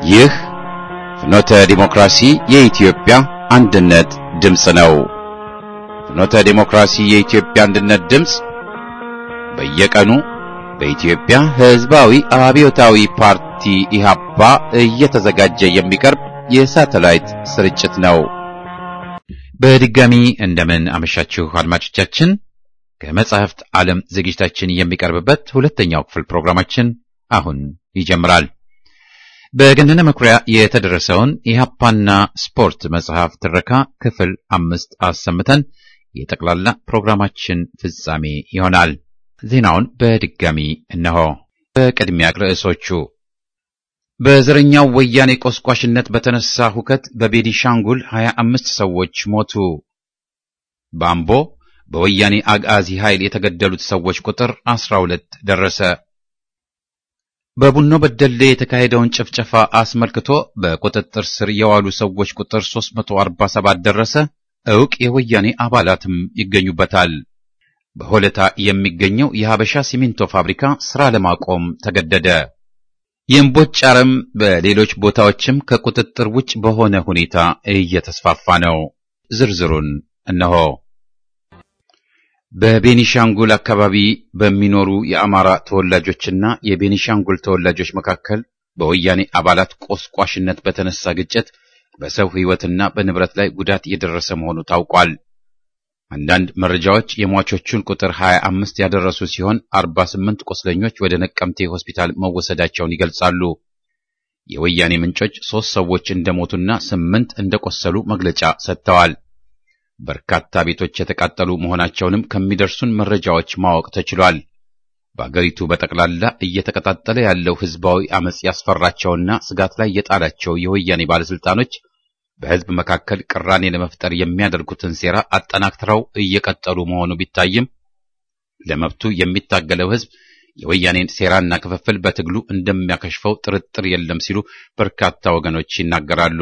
ይህ ፍኖተ ዲሞክራሲ የኢትዮጵያ አንድነት ድምፅ ነው። ፍኖተ ዲሞክራሲ የኢትዮጵያ አንድነት ድምፅ በየቀኑ በኢትዮጵያ ሕዝባዊ አብዮታዊ ፓርቲ ኢህአፓ እየተዘጋጀ የሚቀርብ የሳተላይት ስርጭት ነው። በድጋሚ እንደምን አመሻችሁ አድማጮቻችን። ከመጻሕፍት ዓለም ዝግጅታችን የሚቀርብበት ሁለተኛው ክፍል ፕሮግራማችን አሁን ይጀምራል። በገነነ መኩሪያ የተደረሰውን ኢህአፓና ስፖርት መጽሐፍ ትረካ ክፍል 5 አሰምተን የጠቅላላ ፕሮግራማችን ፍጻሜ ይሆናል። ዜናውን በድጋሚ እነሆ። በቅድሚያ ርዕሶቹ። በዘረኛው ወያኔ ቆስቋሽነት በተነሳ ሁከት በቤኒሻንጉል 25 ሰዎች ሞቱ። በአምቦ በወያኔ አጋዚ ኃይል የተገደሉት ሰዎች ቁጥር 12 ደረሰ። በቡኖ በደሌ የተካሄደውን ጭፍጨፋ አስመልክቶ በቁጥጥር ስር የዋሉ ሰዎች ቁጥር 347 ደረሰ። ዕውቅ የወያኔ አባላትም ይገኙበታል። በሆለታ የሚገኘው የሀበሻ ሲሚንቶ ፋብሪካ ሥራ ለማቆም ተገደደ። የእምቦጭ አረም በሌሎች ቦታዎችም ከቁጥጥር ውጭ በሆነ ሁኔታ እየተስፋፋ ነው። ዝርዝሩን እነሆ። በቤኒሻንጉል አካባቢ በሚኖሩ የአማራ ተወላጆችና የቤኒሻንጉል ተወላጆች መካከል በወያኔ አባላት ቆስቋሽነት በተነሳ ግጭት በሰው ሕይወትና በንብረት ላይ ጉዳት የደረሰ መሆኑ ታውቋል። አንዳንድ መረጃዎች የሟቾቹን ቁጥር 25 ያደረሱ ሲሆን 48 ቁስለኞች ወደ ነቀምቴ ሆስፒታል መወሰዳቸውን ይገልጻሉ። የወያኔ ምንጮች 3 ሰዎች እንደሞቱና 8 እንደቆሰሉ መግለጫ ሰጥተዋል። በርካታ ቤቶች የተቃጠሉ መሆናቸውንም ከሚደርሱን መረጃዎች ማወቅ ተችሏል። በአገሪቱ በጠቅላላ እየተቀጣጠለ ያለው ሕዝባዊ አመጽ ያስፈራቸውና ስጋት ላይ የጣላቸው የወያኔ ባለስልጣኖች በሕዝብ መካከል ቅራኔ ለመፍጠር የሚያደርጉትን ሴራ አጠናክረው እየቀጠሉ መሆኑ ቢታይም ለመብቱ የሚታገለው ሕዝብ የወያኔን ሴራና ክፍፍል በትግሉ እንደሚያከሽፈው ጥርጥር የለም ሲሉ በርካታ ወገኖች ይናገራሉ።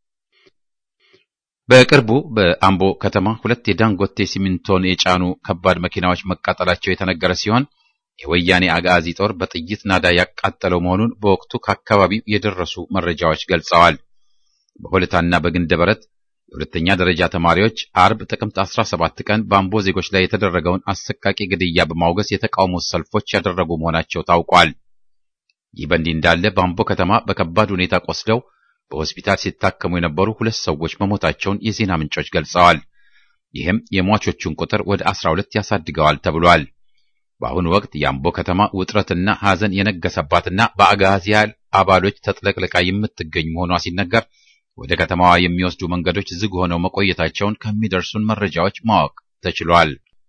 በቅርቡ በአምቦ ከተማ 2 የዳንጎቴ ሲሚንቶን የጫኑ ከባድ መኪናዎች መቃጠላቸው የተነገረ ሲሆን የወያኔ አጋዚ ጦር በጥይት ናዳ ያቃጠለው መሆኑን በወቅቱ ከአካባቢው የደረሱ መረጃዎች ገልጸዋል። በሆለታና በግንደበረት የሁለተኛ ደረጃ ተማሪዎች አርብ ጥቅምት 17 ቀን በአምቦ ዜጎች ላይ የተደረገውን አሰቃቂ ግድያ በማውገዝ የተቃውሞ ሰልፎች ያደረጉ መሆናቸው ታውቋል። ይህ በእንዲህ እንዳለ በአምቦ ከተማ በከባድ ሁኔታ ቆስለው በሆስፒታል ሲታከሙ የነበሩ 2 ሰዎች መሞታቸውን የዜና ምንጮች ገልጸዋል። ይህም የሟቾቹን ቁጥር ወደ 12 ያሳድገዋል ተብሏል። በአሁኑ ወቅት የአምቦ ከተማ ውጥረትና ሐዘን የነገሰባትና በአጋዚ አባሎች ተጥለቅልቃ የምትገኝ መሆኗ ሲነገር ወደ ከተማዋ የሚወስዱ መንገዶች ዝግ ሆነው መቆየታቸውን ከሚደርሱን መረጃዎች ማወቅ ተችሏል።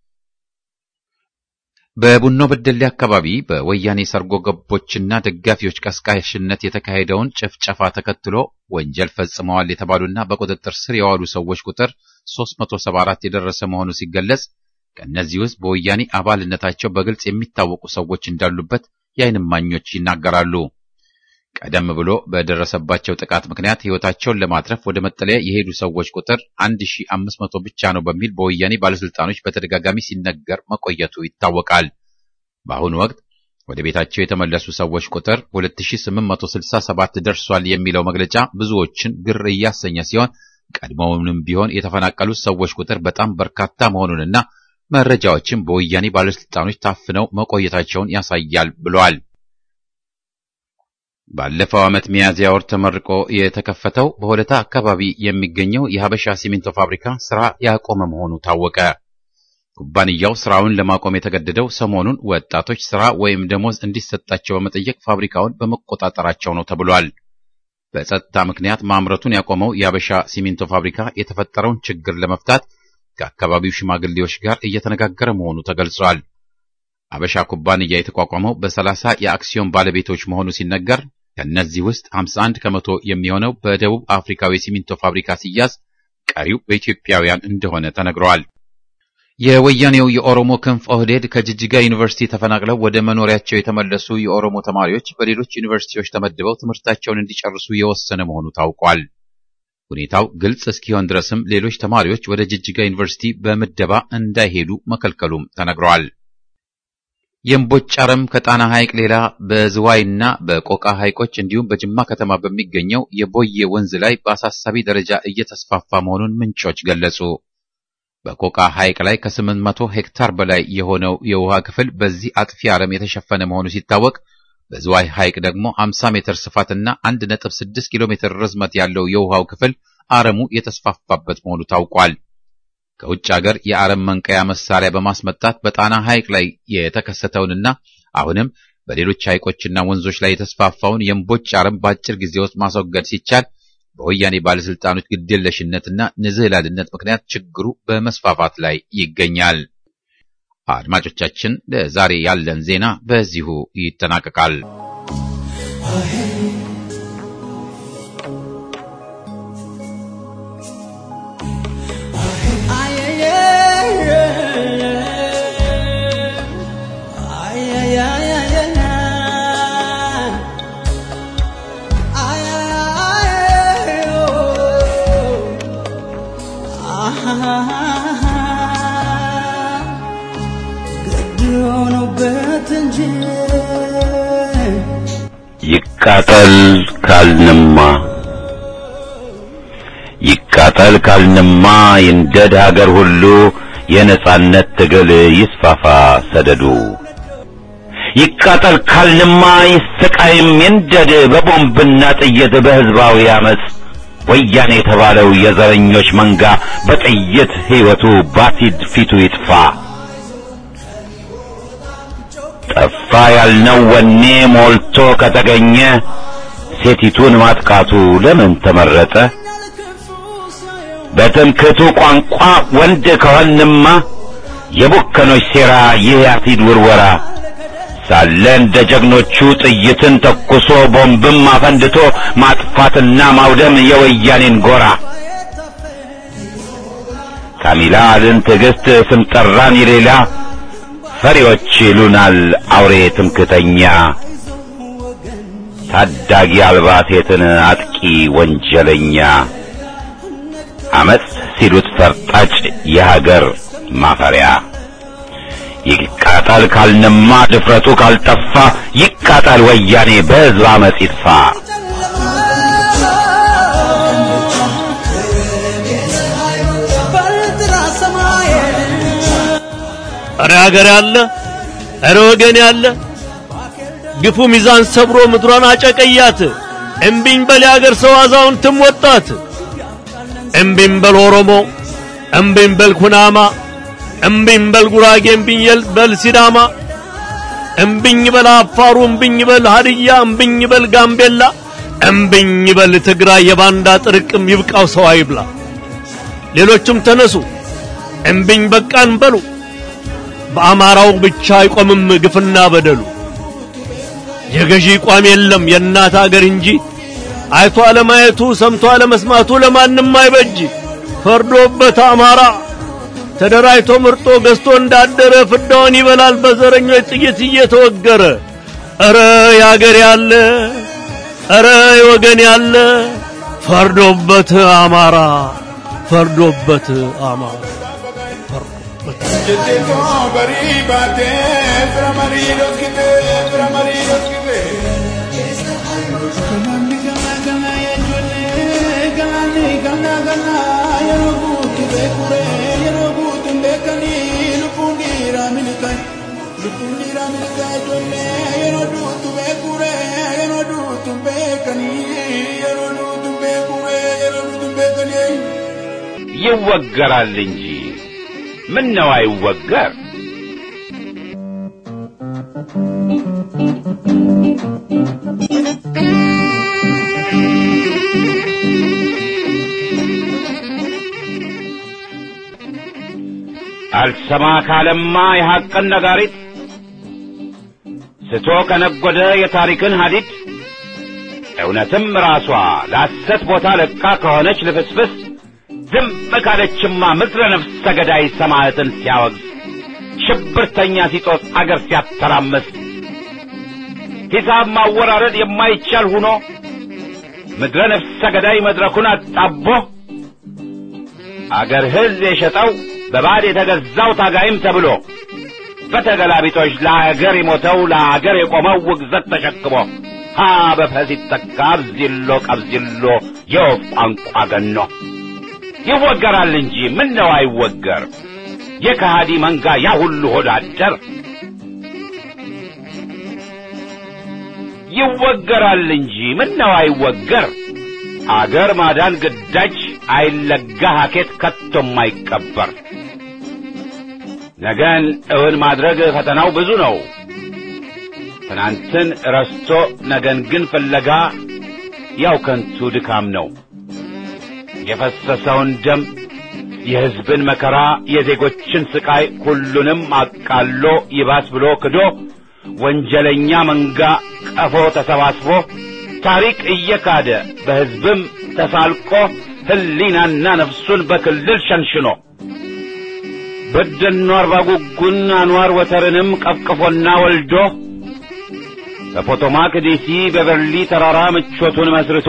በቡኖ በደሌ አካባቢ በወያኔ ሰርጎ ገቦችና ደጋፊዎች ቀስቃሽነት የተካሄደውን ጭፍጨፋ ተከትሎ ወንጀል ፈጽመዋል የተባሉና በቁጥጥር ስር የዋሉ ሰዎች ቁጥር 374 የደረሰ መሆኑ ሲገለጽ ከእነዚህ ውስጥ በወያኔ አባልነታቸው በግልጽ የሚታወቁ ሰዎች እንዳሉበት የዓይን እማኞች ይናገራሉ። ቀደም ብሎ በደረሰባቸው ጥቃት ምክንያት ሕይወታቸውን ለማትረፍ ወደ መጠለያ የሄዱ ሰዎች ቁጥር 1500 ብቻ ነው በሚል በወያኔ ባለስልጣኖች በተደጋጋሚ ሲነገር መቆየቱ ይታወቃል። በአሁኑ ወቅት ወደ ቤታቸው የተመለሱ ሰዎች ቁጥር 2867 ደርሷል የሚለው መግለጫ ብዙዎችን ግር እያሰኘ ሲሆን ቀድሞውንም ቢሆን የተፈናቀሉት ሰዎች ቁጥር በጣም በርካታ መሆኑንና መረጃዎችም በወያኔ ባለስልጣኖች ታፍነው መቆየታቸውን ያሳያል ብለዋል። ባለፈው ዓመት ሚያዝያ ወር ተመርቆ የተከፈተው በሆለታ አካባቢ የሚገኘው የሀበሻ ሲሚንቶ ፋብሪካ ሥራ ያቆመ መሆኑ ታወቀ። ኩባንያው ሥራውን ለማቆም የተገደደው ሰሞኑን ወጣቶች ሥራ ወይም ደሞዝ እንዲሰጣቸው በመጠየቅ ፋብሪካውን በመቆጣጠራቸው ነው ተብሏል። በጸጥታ ምክንያት ማምረቱን ያቆመው የሀበሻ ሲሚንቶ ፋብሪካ የተፈጠረውን ችግር ለመፍታት ከአካባቢው ሽማግሌዎች ጋር እየተነጋገረ መሆኑ ተገልጿል። ሀበሻ ኩባንያ የተቋቋመው በ30 የአክሲዮን ባለቤቶች መሆኑ ሲነገር ከእነዚህ ውስጥ 51 ከመቶ የሚሆነው በደቡብ አፍሪካዊ ሲሚንቶ ፋብሪካ ሲያዝ ቀሪው በኢትዮጵያውያን እንደሆነ ተነግሯል። የወያኔው የኦሮሞ ክንፍ ኦህዴድ ከጅጅጋ ዩኒቨርሲቲ ተፈናቅለው ወደ መኖሪያቸው የተመለሱ የኦሮሞ ተማሪዎች በሌሎች ዩኒቨርሲቲዎች ተመድበው ትምህርታቸውን እንዲጨርሱ የወሰነ መሆኑ ታውቋል። ሁኔታው ግልጽ እስኪሆን ድረስም ሌሎች ተማሪዎች ወደ ጅጅጋ ዩኒቨርሲቲ በምደባ እንዳይሄዱ መከልከሉም ተነግሯል። የእምቦጭ አረም ከጣና ሐይቅ ሌላ በዝዋይና በቆቃ ሐይቆች እንዲሁም በጅማ ከተማ በሚገኘው የቦዬ ወንዝ ላይ በአሳሳቢ ደረጃ እየተስፋፋ መሆኑን ምንጮች ገለጹ። በቆቃ ሐይቅ ላይ ከ800 ሄክታር በላይ የሆነው የውሃ ክፍል በዚህ አጥፊ አረም የተሸፈነ መሆኑ ሲታወቅ፣ በዝዋይ ሐይቅ ደግሞ 50 ሜትር ስፋትና 1.6 ኪሎ ሜትር ርዝመት ያለው የውሃው ክፍል አረሙ የተስፋፋበት መሆኑ ታውቋል። ከውጭ ሀገር የአረም መንቀያ መሳሪያ በማስመጣት በጣና ሐይቅ ላይ የተከሰተውንና አሁንም በሌሎች ሐይቆችና ወንዞች ላይ የተስፋፋውን የእምቦጭ አረም በአጭር ጊዜ ውስጥ ማስወገድ ሲቻል በወያኔ ባለስልጣኖች ግዴለሽነትና ንዝህላልነት ምክንያት ችግሩ በመስፋፋት ላይ ይገኛል። አድማጮቻችን፣ ለዛሬ ያለን ዜና በዚሁ ይጠናቀቃል። ይቃጠል ካልንማ ይንደድ ሀገር ሁሉ የነጻነት ትግል ይስፋፋ ሰደዱ። ይቃጠል ካልንማ ይሰቃይም ይንደድ በቦምብና ጥይት በህዝባዊ አመጽ ወያኔ የተባለው የዘረኞች መንጋ በጥይት ህይወቱ ባሲድ ፊቱ ይጥፋ። ጠፋ ያልነው ወኔ ሞልቶ ከተገኘ ሴቲቱን ማጥቃቱ ለምን ተመረጠ? በትምክህቱ ቋንቋ ወንድ ከሆንማ የቡከኖች ሴራ ይህ አሲድ ውርወራ ሳለ እንደ ጀግኖቹ ጥይትን ተኩሶ ቦምብም አፈንድቶ ማጥፋትና ማውደም የወያኔን ጎራ ካሚላልን ትዕግስት ስም ጠራን የሌላ ፈሪዎች ይሉናል አውሬ ትምክህተኛ ታዳጊ አልባ ሴትን አጥቂ ወንጀለኛ አመጽ ሲሉት ፈርጣጭ የሀገር ማፈሪያ። ይቃጠል ካልንማ ድፍረቱ ካልጠፋ ይቃጠል ወያኔ በህዝብ አመጽ ይጥፋ። አረ ሀገር ያለ አረ ወገን ያለ ግፉ ሚዛን ሰብሮ ምድሯን አጨቀያት። እምቢኝ በል የሀገር ሰው አዛውንትም ወጣት። እምቢኝ በል ኦሮሞ፣ እምቢኝ በል ኩናማ፣ እምቢኝ በል ጉራጌ፣ እምቢኝ በል ሲዳማ፣ እምቢኝ በል አፋሩ፣ እምቢኝ በል ሀዲያ፣ እምቢኝ በል ጋምቤላ፣ እምቢኝ በል ትግራይ። የባንዳ ጥርቅም ይብቃው ሰው አይብላ። ሌሎችም ተነሱ እምቢኝ በቃን በሉ። በአማራው ብቻ አይቆምም ግፍና በደሉ። የገዢ ቋም የለም የእናት አገር እንጂ አይቶ አለማየቱ ሰምቶ አለመስማቱ ለማንም አይበጅ። ፈርዶበት አማራ ተደራጅቶ ምርጦ ገዝቶ እንዳደረ ፍዳውን ይበላል በዘረኞች ጥይት እየተወገረ። አረ ያገር ያለ አረ ወገን ያለ ፈርዶበት አማራ ፈርዶበት አማራ Jetto baribate fra maridos que Gana ya jole gana ya robuti be kure ya robuti be kani lupundira milikai jole ya robuti be kure ya robuti be kani ya robuti be kure ya robuti be kani ይወገራል እንጂ ምን ነው አይወገር? አልሰማ ካለማ የሐቅን ነጋሪት ስቶ ከነጎደ የታሪክን ሐዲድ እውነትም ራሷ ለሐሰት ቦታ ለቃ ከሆነች ልፍስፍስ ዝም ካለችማ ምድረ ነፍሰ ገዳይ ሰማዕትን ሲያወግዝ ሽብርተኛ ሲጦስ አገር ሲያተራምስ ሂሳብ ማወራረድ የማይቻል ሆኖ ምድረ ነፍሰ ገዳይ መድረኩን አጣቦ አገር ሕዝብ የሸጠው በባድ የተገዛው ታጋይም ተብሎ በተገላቢጦች ለአገር የሞተው ለአገር የቆመው ውግዘት ተሸክሞ ሀ በፈስ ይተካ አብዚሎ ቀብዚሎ የወፍ ቋንቋ ገኖ ይወገራል እንጂ ምን ነው አይወገር የከሃዲ መንጋ ያ ሁሉ ሆዳደር ይወገራል እንጂ ምን ነው አይወገር አገር ማዳን ግዳጅ አይለጋ ሀኬት ከቶም አይቀበር ነገን እውን ማድረግ ፈተናው ብዙ ነው ትናንትን ረስቶ ነገን ግን ፍለጋ ያው ከንቱ ድካም ነው የፈሰሰውን ደም የሕዝብን መከራ የዜጎችን ስቃይ ሁሉንም አቃሎ ይባስ ብሎ ክዶ ወንጀለኛ መንጋ ቀፎ ተሰባስቦ ታሪክ እየካደ በሕዝብም ተሳልቆ ህሊናና ነፍሱን በክልል ሸንሽኖ በደኖ አርባ ጉጉን አንዋር ወተርንም ቀፍቅፎና ወልዶ በፖቶማክ ዲሲ በበርሊ ተራራ ምቾቱን መስርቶ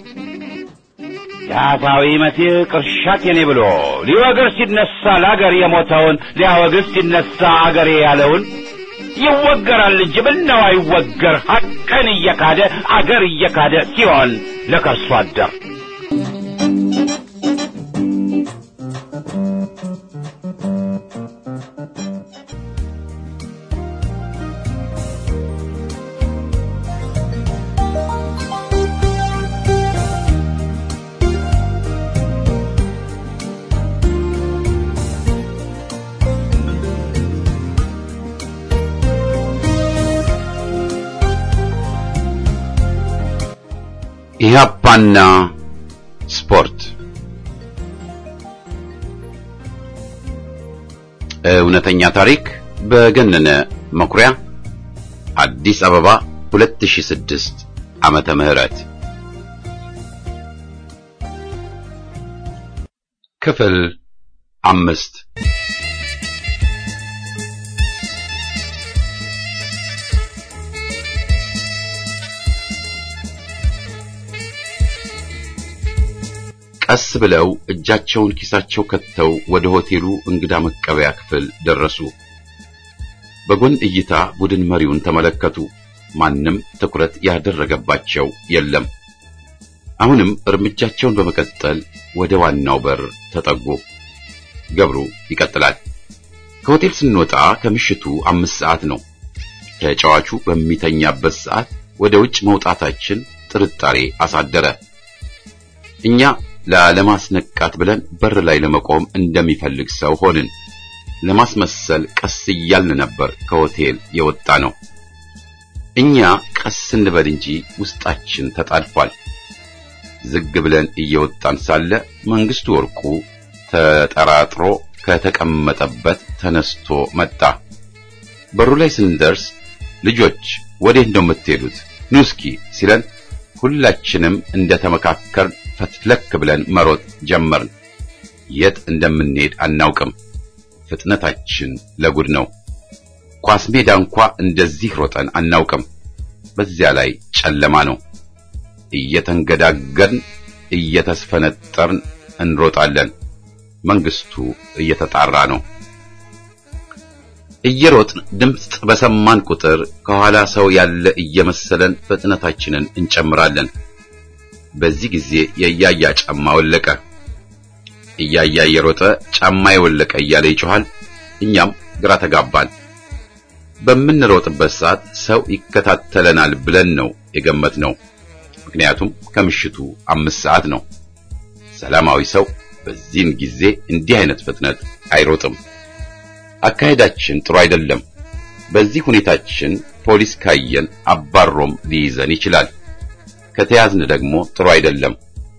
የአፋዊ መሲህ ቅርሻት የኔ ብሎ ሊወግር ሲነሳ ለአገር የሞተውን ሊያወግዝ ሲነሳ አገሬ ያለውን ይወገራል እንጂ ምነው አይወገር ሐቅን እየካደ አገር እየካደ ሲሆን ለከርሱ አደር ኢህአፓና ስፖርት እውነተኛ ታሪክ በገነነ መኩሪያ አዲስ አበባ 2006 ዓመተ ምህረት ክፍል 5 ቀስ ብለው እጃቸውን ኪሳቸው ከተው ወደ ሆቴሉ እንግዳ መቀበያ ክፍል ደረሱ። በጎን እይታ ቡድን መሪውን ተመለከቱ። ማንም ትኩረት ያደረገባቸው የለም። አሁንም እርምጃቸውን በመቀጠል ወደ ዋናው በር ተጠጉ። ገብሩ ይቀጥላል። ከሆቴል ስንወጣ ከምሽቱ 5 ሰዓት ነው። ተጫዋቹ በሚተኛበት ሰዓት ወደ ውጭ መውጣታችን ጥርጣሬ አሳደረ። እኛ ለማስነቃት ብለን በር ላይ ለመቆም እንደሚፈልግ ሰው ሆንን። ለማስመሰል ቀስ እያልን ነበር ከሆቴል የወጣ ነው። እኛ ቀስ እንበል እንጂ ውስጣችን ተጣልፏል። ዝግ ብለን እየወጣን ሳለ መንግስቱ ወርቁ ተጠራጥሮ ከተቀመጠበት ተነስቶ መጣ። በሩ ላይ ስንደርስ ልጆች ወዴት ነው የምትሄዱት? ኑ እስኪ ሲለን ሁላችንም እንደተመካከርን ፈትለክ ብለን መሮጥ ጀመርን። የት እንደምንሄድ አናውቅም። ፍጥነታችን ለጉድ ነው። ኳስ ሜዳ እንኳን እንደዚህ ሮጠን አናውቅም። በዚያ ላይ ጨለማ ነው። እየተንገዳገርን እየተስፈነጠርን እንሮጣለን። መንግስቱ እየተጣራ ነው። እየሮጥን ድምጽ በሰማን ቁጥር ከኋላ ሰው ያለ እየመሰለን ፍጥነታችንን እንጨምራለን። በዚህ ጊዜ የያያ ጫማ ወለቀ። እያያ የሮጠ ጫማ የወለቀ እያለ ይጮሃል። እኛም ግራ ተጋባን። በምንሮጥበት ሰዓት ሰው ይከታተለናል ብለን ነው የገመትነው። ምክንያቱም ከምሽቱ 5 ሰዓት ነው። ሰላማዊ ሰው በዚህን ጊዜ እንዲህ አይነት ፍጥነት አይሮጥም። አካሄዳችን ጥሩ አይደለም። በዚህ ሁኔታችን ፖሊስ ካየን አባሮም ሊይዘን ይችላል። ከተያዝን ደግሞ ጥሩ አይደለም።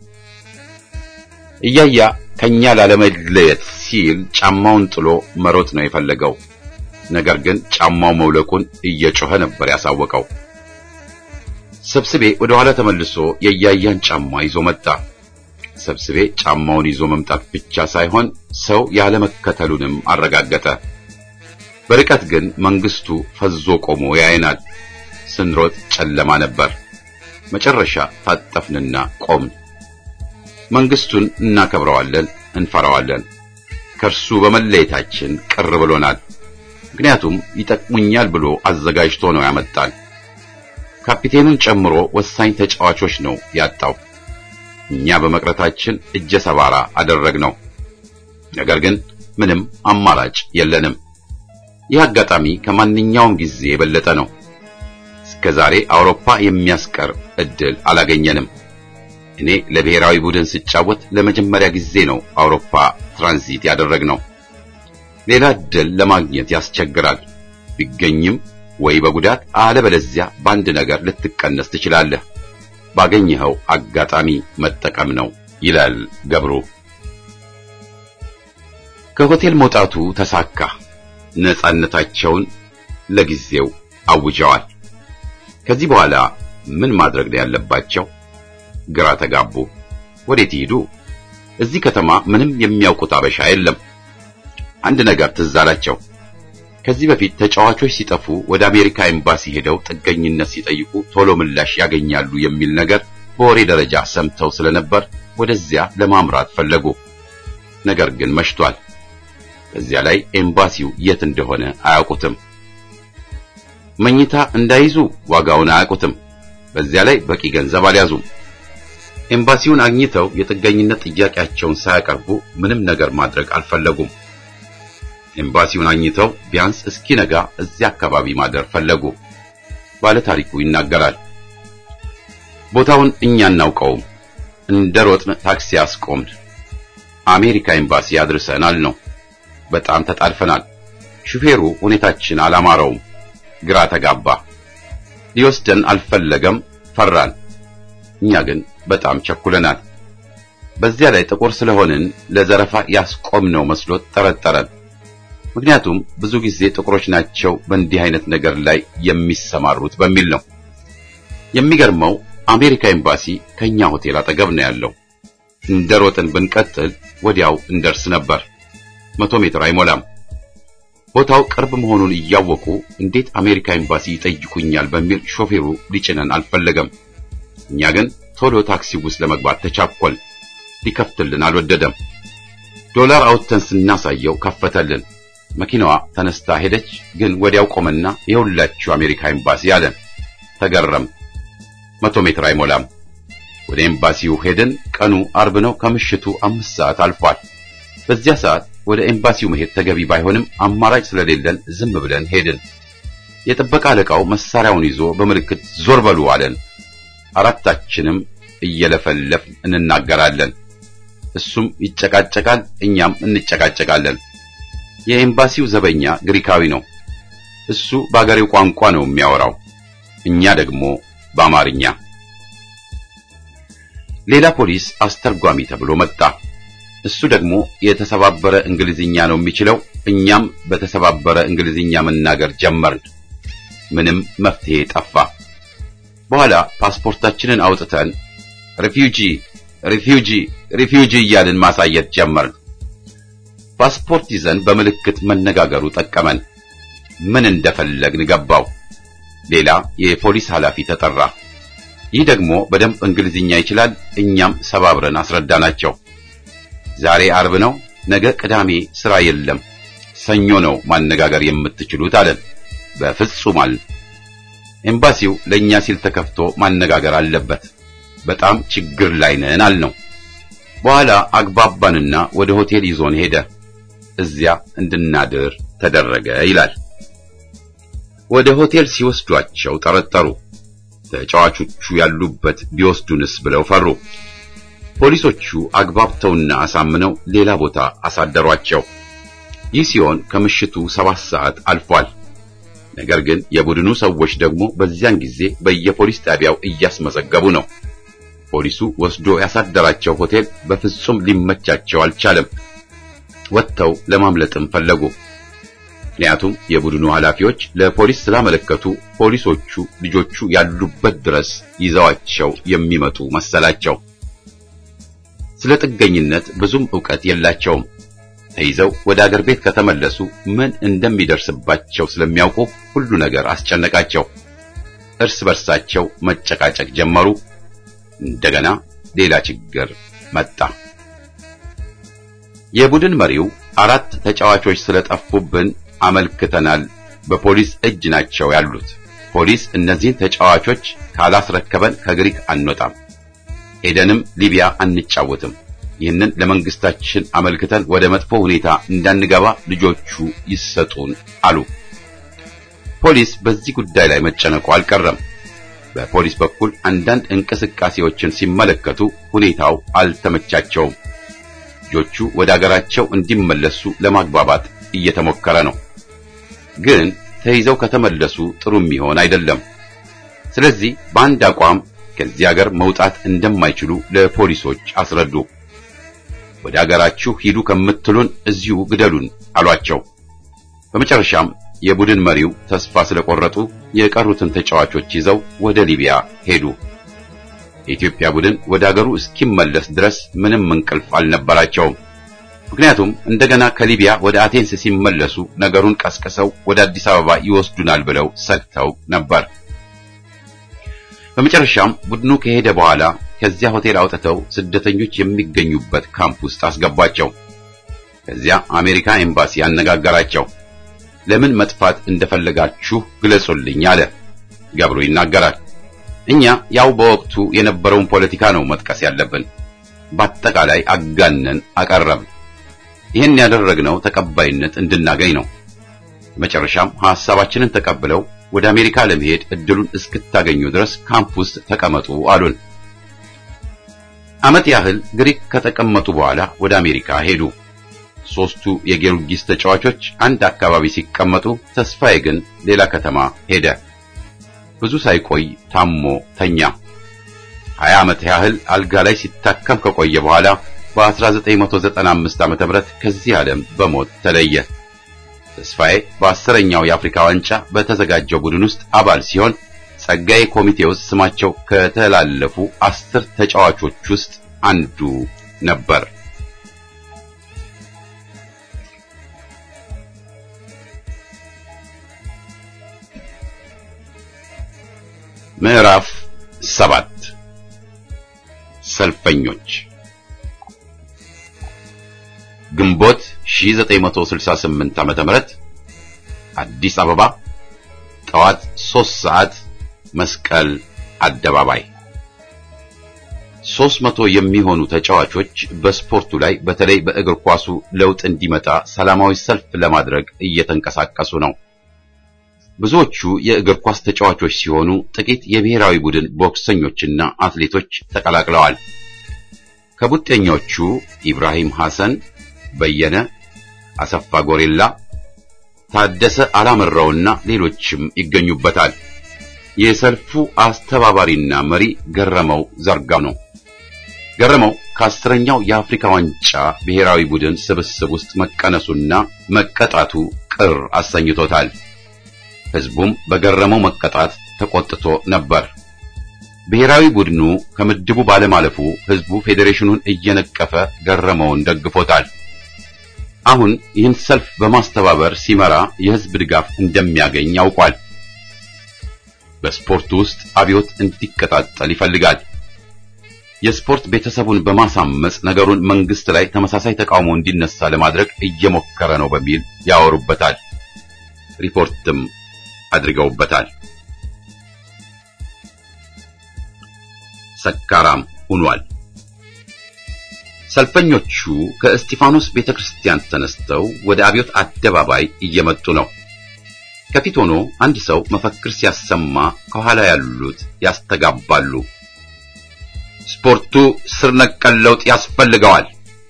እያያ ከኛ ላለመለየት ሲል ጫማውን ጥሎ መሮጥ ነው የፈለገው። ነገር ግን ጫማው መውለቁን እየጮኸ ነበር ያሳወቀው። ሰብስቤ ወደ ኋላ ተመልሶ የያያን ጫማ ይዞ መጣ። ሰብስቤ ጫማውን ይዞ መምጣት ብቻ ሳይሆን ሰው ያለ መከተሉንም አረጋገጠ። በርቀት ግን መንግስቱ ፈዞ ቆሞ ያየናል። ስንሮጥ ጨለማ ነበር። መጨረሻ ታጠፍንና ቆምን። መንግስቱን እናከብረዋለን፣ እንፈራዋለን። ከርሱ በመለየታችን ቅር ብሎናል። ምክንያቱም ይጠቅሙኛል ብሎ አዘጋጅቶ ነው ያመጣል። ካፒቴኑን ጨምሮ ወሳኝ ተጫዋቾች ነው ያጣው። እኛ በመቅረታችን እጀ ሰባራ አደረግነው። ነገር ግን ምንም አማራጭ የለንም። ይህ አጋጣሚ ከማንኛውም ጊዜ የበለጠ ነው። እስከዛሬ አውሮፓ የሚያስቀር እድል አላገኘንም። እኔ ለብሔራዊ ቡድን ስጫወት ለመጀመሪያ ጊዜ ነው አውሮፓ ትራንዚት ያደረግነው። ሌላ እድል ለማግኘት ያስቸግራል። ቢገኝም ወይ በጉዳት አለበለዚያ በአንድ ነገር ልትቀነስ ትችላለህ። ባገኘኸው አጋጣሚ መጠቀም ነው ይላል ገብሩ። ከሆቴል መውጣቱ ተሳካ። ነፃነታቸውን ለጊዜው አውጀዋል። ከዚህ በኋላ ምን ማድረግ ነው ያለባቸው? ግራ ተጋቡ። ወዴት ይሄዱ? እዚህ ከተማ ምንም የሚያውቁት አበሻ የለም። አንድ ነገር ትዝ አላቸው። ከዚህ በፊት ተጫዋቾች ሲጠፉ ወደ አሜሪካ ኤምባሲ ሄደው ጥገኝነት ሲጠይቁ ቶሎ ምላሽ ያገኛሉ የሚል ነገር በወሬ ደረጃ ሰምተው ስለነበር ወደዚያ ለማምራት ፈለጉ። ነገር ግን መሽቷል። በዚያ ላይ ኤምባሲው የት እንደሆነ አያውቁትም። መኝታ እንዳይዙ ዋጋውን አያውቁትም። በዚያ ላይ በቂ ገንዘብ አልያዙም። ኤምባሲውን አግኝተው የጥገኝነት ጥያቄያቸውን ሳያቀርቡ ምንም ነገር ማድረግ አልፈለጉም። ኤምባሲውን አግኝተው ቢያንስ እስኪነጋ እዚያ አካባቢ ማደር ፈለጉ። ባለ ታሪኩ ይናገራል። ቦታውን እኛ እናውቀውም። እንደሮጥን ታክሲ አስቆምን። አሜሪካ ኤምባሲ ያድርሰናል ነው። በጣም ተጣልፈናል። ሹፌሩ ሁኔታችን አላማረውም። ግራ ተጋባ። ሊወስደን አልፈለገም። ፈራን። እኛ ግን በጣም ቸኩለናል። በዚያ ላይ ጥቁር ስለሆንን ለዘረፋ ያስቆምነው መስሎት ጠረጠረን። ምክንያቱም ብዙ ጊዜ ጥቁሮች ናቸው በእንዲህ አይነት ነገር ላይ የሚሰማሩት በሚል ነው። የሚገርመው አሜሪካ ኤምባሲ ከኛ ሆቴል አጠገብ ነው ያለው። እንደሮጥን ብንቀጥል ወዲያው እንደርስ ነበር። 100 ሜትር አይሞላም። ቦታው ቅርብ መሆኑን እያወቁ እንዴት አሜሪካ ኤምባሲ ይጠይቁኛል በሚል ሾፌሩ ሊጭነን አልፈለገም። እኛ ግን ቶሎ ታክሲ ውስጥ ለመግባት ተቻኮል። ሊከፍትልን አልወደደም። ዶላር አውጥተን ስናሳየው ከፈተልን። መኪናዋ ተነስታ ሄደች። ግን ወዲያው ቆመና የሁላችሁ አሜሪካ ኤምባሲ አለን። ተገረም። 100 ሜትር አይሞላም። ወደ ኤምባሲው ሄድን። ቀኑ አርብ ነው። ከምሽቱ 5 ሰዓት አልፏል። በዚያ ሰዓት ወደ ኤምባሲው መሄድ ተገቢ ባይሆንም አማራጭ ስለሌለን ዝም ብለን ሄድን። የጥበቃ አለቃው መሳሪያውን ይዞ በምልክት ዞር በሉ አለን። አራታችንም እየለፈለፍን እንናገራለን። እሱም ይጨቃጨቃል፣ እኛም እንጨቃጨቃለን። የኤምባሲው ዘበኛ ግሪካዊ ነው። እሱ በአገሬው ቋንቋ ነው የሚያወራው፣ እኛ ደግሞ በአማርኛ። ሌላ ፖሊስ አስተርጓሚ ተብሎ መጣ። እሱ ደግሞ የተሰባበረ እንግሊዝኛ ነው የሚችለው። እኛም በተሰባበረ እንግሊዝኛ መናገር ጀመርን። ምንም መፍትሄ ጠፋ። በኋላ ፓስፖርታችንን አውጥተን ሪፊውጂ እያልን ማሳየት ጀመርን። ፓስፖርት ይዘን በምልክት መነጋገሩ ጠቀመን። ምን እንደፈለግን ገባው። ሌላ የፖሊስ ኃላፊ ተጠራ። ይህ ደግሞ በደንብ እንግሊዝኛ ይችላል። እኛም ሰባብረን አስረዳናቸው። ዛሬ አርብ ነው፣ ነገ ቅዳሜ ስራ የለም፣ ሰኞ ነው ማነጋገር የምትችሉት አለን። በፍጹም አለ። ኤምባሲው ለኛ ሲል ተከፍቶ ማነጋገር አለበት። በጣም ችግር ላይ ነን አልነው። በኋላ አግባባንና ወደ ሆቴል ይዞን ሄደ። እዚያ እንድናድር ተደረገ ይላል። ወደ ሆቴል ሲወስዷቸው ጠረጠሩ። ተጫዋቾቹ ያሉበት ቢወስዱንስ ብለው ፈሩ። ፖሊሶቹ አግባብተውና አሳምነው ሌላ ቦታ አሳደሯቸው። ይህ ሲሆን ከምሽቱ 7 ሰዓት አልፏል። ነገር ግን የቡድኑ ሰዎች ደግሞ በዚያን ጊዜ በየፖሊስ ጣቢያው እያስመዘገቡ ነው። ፖሊሱ ወስዶ ያሳደራቸው ሆቴል በፍጹም ሊመቻቸው አልቻለም። ወጥተው ለማምለጥም ፈለጉ። ምክንያቱም የቡድኑ ኃላፊዎች ለፖሊስ ስላመለከቱ ፖሊሶቹ ልጆቹ ያሉበት ድረስ ይዘዋቸው የሚመጡ መሰላቸው። ስለ ጥገኝነት ብዙም ዕውቀት የላቸውም። ተይዘው ወደ አገር ቤት ከተመለሱ ምን እንደሚደርስባቸው ስለሚያውቁ ሁሉ ነገር አስጨነቃቸው። እርስ በርሳቸው መጨቃጨቅ ጀመሩ። እንደገና ሌላ ችግር መጣ። የቡድን መሪው 4 ተጫዋቾች ስለጠፉብን አመልክተናል። በፖሊስ እጅ ናቸው ያሉት። ፖሊስ እነዚህን ተጫዋቾች ካላስረከበን ከግሪክ አንወጣም፣ ሄደንም ሊቢያ አንጫወትም። ይህንን ለመንግስታችን አመልክተን ወደ መጥፎ ሁኔታ እንዳንገባ ልጆቹ ይሰጡን አሉ። ፖሊስ በዚህ ጉዳይ ላይ መጨነቁ አልቀረም። በፖሊስ በኩል አንዳንድ እንቅስቃሴዎችን ሲመለከቱ ሁኔታው አልተመቻቸውም። ልጆቹ ወደ አገራቸው እንዲመለሱ ለማግባባት እየተሞከረ ነው። ግን ተይዘው ከተመለሱ ጥሩ የሚሆን አይደለም። ስለዚህ በአንድ አቋም ከዚህ ሀገር መውጣት እንደማይችሉ ለፖሊሶች አስረዱ። ወደ አገራችሁ ሂዱ ከምትሉን እዚሁ ግደሉን አሏቸው። በመጨረሻም የቡድን መሪው ተስፋ ስለቆረጡ የቀሩትን ተጫዋቾች ይዘው ወደ ሊቢያ ሄዱ። የኢትዮጵያ ቡድን ወደ አገሩ እስኪመለስ ድረስ ምንም እንቅልፍ አልነበራቸውም። ምክንያቱም እንደገና ከሊቢያ ወደ አቴንስ ሲመለሱ ነገሩን ቀስቅሰው ወደ አዲስ አበባ ይወስዱናል ብለው ሰግተው ነበር። በመጨረሻም ቡድኑ ከሄደ በኋላ ከዚያ ሆቴል አውጥተው ስደተኞች የሚገኙበት ካምፕ ውስጥ አስገባቸው። ከዚያ አሜሪካ ኤምባሲ አነጋገራቸው። ለምን መጥፋት እንደፈለጋችሁ ግለጹልኝ አለ። ገብሩ ይናገራል። እኛ ያው በወቅቱ የነበረውን ፖለቲካ ነው መጥቀስ ያለብን። በአጠቃላይ አጋነን አቀረብን። ይህን ያደረግነው ተቀባይነት እንድናገኝ ነው። መጨረሻም ሐሳባችንን ተቀብለው ወደ አሜሪካ ለመሄድ እድሉን እስክታገኙ ድረስ ካምፕ ውስጥ ተቀመጡ አሉን። ዓመት ያህል ግሪክ ከተቀመጡ በኋላ ወደ አሜሪካ ሄዱ። ሦስቱ የጊዮርጊስ ተጫዋቾች አንድ አካባቢ ሲቀመጡ፣ ተስፋዬ ግን ሌላ ከተማ ሄደ። ብዙ ሳይቆይ ታሞ ተኛ። 20 ዓመት ያህል አልጋ ላይ ሲታከም ከቆየ በኋላ በ1995 ዓመተ ምህረት ከዚህ ዓለም በሞት ተለየ። ተስፋዬ በ10ኛው የአፍሪካ ዋንጫ በተዘጋጀው ቡድን ውስጥ አባል ሲሆን ጸጋዬ ኮሚቴ ውስጥ ስማቸው ከተላለፉ 10 ተጫዋቾች ውስጥ አንዱ ነበር። ምዕራፍ 7 ሰልፈኞች። ግንቦት 1968 ዓመተ ምህረት አዲስ አበባ ጠዋት 3 ሰዓት መስቀል አደባባይ 300 የሚሆኑ ተጫዋቾች በስፖርቱ ላይ በተለይ በእግር ኳሱ ለውጥ እንዲመጣ ሰላማዊ ሰልፍ ለማድረግ እየተንቀሳቀሱ ነው። ብዙዎቹ የእግር ኳስ ተጫዋቾች ሲሆኑ ጥቂት የብሔራዊ ቡድን ቦክሰኞችና አትሌቶች ተቀላቅለዋል። ከቡጤኞቹ ኢብራሂም ሐሰን፣ በየነ አሰፋ፣ ጎሬላ ታደሰ አላምረውና ሌሎችም ይገኙበታል። የሰልፉ አስተባባሪና መሪ ገረመው ዘርጋው ነው። ገረመው ከ10ኛው የአፍሪካ ዋንጫ ብሔራዊ ቡድን ስብስብ ውስጥ መቀነሱና መቀጣቱ ቅር አሰኝቶታል። ሕዝቡም በገረመው መቀጣት ተቆጥቶ ነበር። ብሔራዊ ቡድኑ ከምድቡ ባለማለፉ ሕዝቡ ፌዴሬሽኑን እየነቀፈ ገረመውን ደግፎታል። አሁን ይህን ሰልፍ በማስተባበር ሲመራ የሕዝብ ድጋፍ እንደሚያገኝ ያውቋል። በስፖርቱ ውስጥ አብዮት እንዲቀጣጠል ይፈልጋል። የስፖርት ቤተሰቡን በማሳመጽ ነገሩን መንግስት ላይ ተመሳሳይ ተቃውሞ እንዲነሳ ለማድረግ እየሞከረ ነው በሚል ያወሩበታል። ሪፖርትም አድርገውበታል። ሰካራም ሆኗል። ሰልፈኞቹ ከእስጢፋኖስ ቤተክርስቲያን ተነስተው ወደ አብዮት አደባባይ እየመጡ ነው። ከፊት ሆኖ አንድ ሰው መፈክር ሲያሰማ ከኋላ ያሉት ያስተጋባሉ። ስፖርቱ ስር ነቀል ለውጥ ያስፈልገዋል።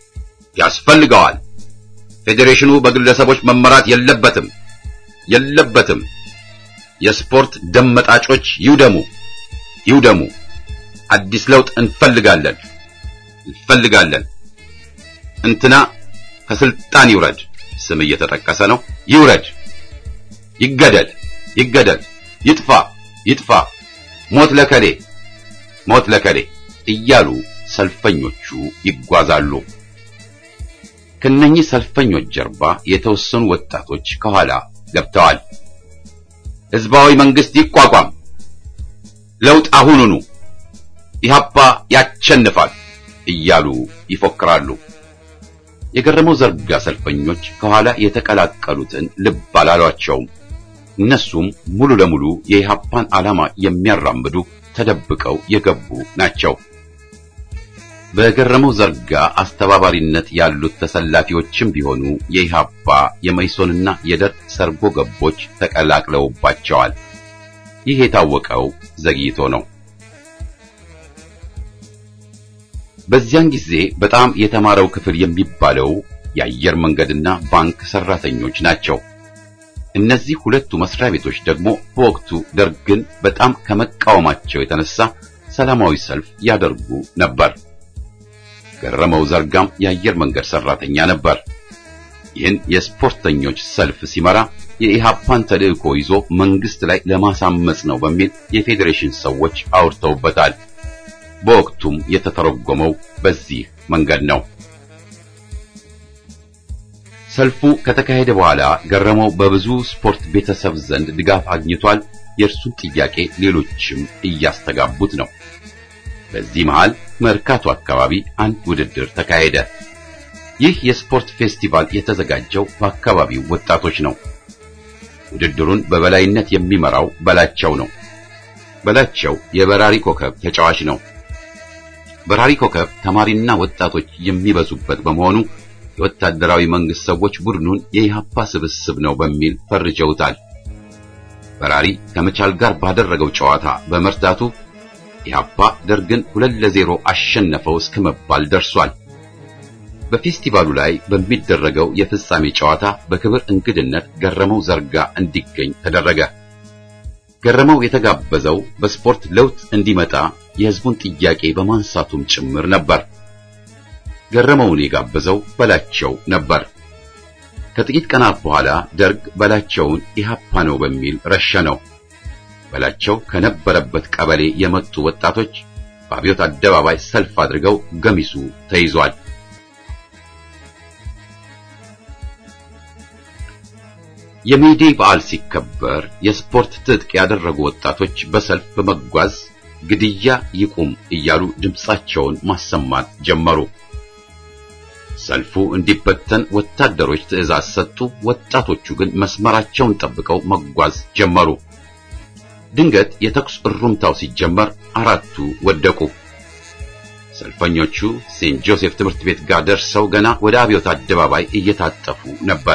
ፌዴሬሽኑ በግለሰቦች መመራት የለበትም። የስፖርት ደም መጣጮች ይውደሙ። አዲስ ለውጥ እንፈልጋለን። እንትና ከስልጣን ይውረድ። ስም እየተጠቀሰ ነው። ይውረድ፣ ይገደል፣ ይጥፋ፣ ሞት ለከሌ እያሉ ሰልፈኞቹ ይጓዛሉ። ከነኚህ ሰልፈኞች ጀርባ የተወሰኑ ወጣቶች ከኋላ ገብተዋል። ህዝባዊ መንግስት ይቋቋም፣ ለውጥ አሁኑኑ፣ ኢህአፓ ያቸንፋል እያሉ ይፎክራሉ። የገረመው ዘርጋ ሰልፈኞች ከኋላ የተቀላቀሉትን ልብ አላሏቸውም። እነሱም ሙሉ ለሙሉ የኢህአፓን ዓላማ የሚያራምዱ ተደብቀው የገቡ ናቸው። በገረመው ዘርጋ አስተባባሪነት ያሉት ተሰላፊዎችም ቢሆኑ የኢህአፓ የመይሶንና የደርግ ሰርጎ ገቦች ተቀላቅለውባቸዋል። ይህ የታወቀው ዘግይቶ ነው። በዚያን ጊዜ በጣም የተማረው ክፍል የሚባለው የአየር መንገድና ባንክ ሰራተኞች ናቸው። እነዚህ ሁለቱ መስሪያ ቤቶች ደግሞ በወቅቱ ደርግን በጣም ከመቃወማቸው የተነሳ ሰላማዊ ሰልፍ ያደርጉ ነበር። ገረመው ዘርጋም የአየር መንገድ ሰራተኛ ነበር። ይህን የስፖርተኞች ሰልፍ ሲመራ የኢህአፓን ተልእኮ ይዞ መንግስት ላይ ለማሳመጽ ነው በሚል የፌዴሬሽን ሰዎች አውርተውበታል። በወቅቱም የተተረጎመው በዚህ መንገድ ነው። ሰልፉ ከተካሄደ በኋላ ገረመው በብዙ ስፖርት ቤተሰብ ዘንድ ድጋፍ አግኝቷል። የእርሱን ጥያቄ ሌሎችም እያስተጋቡት ነው። በዚህ መሃል መርካቶ አካባቢ አንድ ውድድር ተካሄደ። ይህ የስፖርት ፌስቲቫል የተዘጋጀው በአካባቢው ወጣቶች ነው። ውድድሩን በበላይነት የሚመራው በላቸው ነው። በላቸው የበራሪ ኮከብ ተጫዋች ነው። በራሪ ኮከብ ተማሪና ወጣቶች የሚበዙበት በመሆኑ የወታደራዊ መንግስት ሰዎች ቡድኑን የኢህአፓ ስብስብ ነው በሚል ፈርጀውታል። በራሪ ከመቻል ጋር ባደረገው ጨዋታ በመርታቱ ኢህአፓ ደርግን 2-0 አሸነፈው እስከመባል ደርሷል። በፌስቲቫሉ ላይ በሚደረገው የፍጻሜ ጨዋታ በክብር እንግድነት ገረመው ዘርጋ እንዲገኝ ተደረገ። ገረመው የተጋበዘው በስፖርት ለውጥ እንዲመጣ የህዝቡን ጥያቄ በማንሳቱም ጭምር ነበር። ገረመውን የጋበዘው በላቸው ነበር። ከጥቂት ቀናት በኋላ ደርግ በላቸውን ኢህአፓ ነው በሚል ረሸነው። በላቸው ከነበረበት ቀበሌ የመጡ ወጣቶች በአብዮት አደባባይ ሰልፍ አድርገው ገሚሱ ተይዟል። የሚዲ በዓል ሲከበር የስፖርት ትጥቅ ያደረጉ ወጣቶች በሰልፍ በመጓዝ ግድያ ይቁም እያሉ ድምጻቸውን ማሰማት ጀመሩ። ሰልፉ እንዲበተን ወታደሮች ትዕዛዝ ሰጡ። ወጣቶቹ ግን መስመራቸውን ጠብቀው መጓዝ ጀመሩ። ድንገት የተኩስ እሩምታው ሲጀመር አራቱ ወደቁ። ሰልፈኞቹ ሴንት ጆሴፍ ትምህርት ቤት ጋር ደርሰው ገና ወደ አብዮት አደባባይ እየታጠፉ ነበር።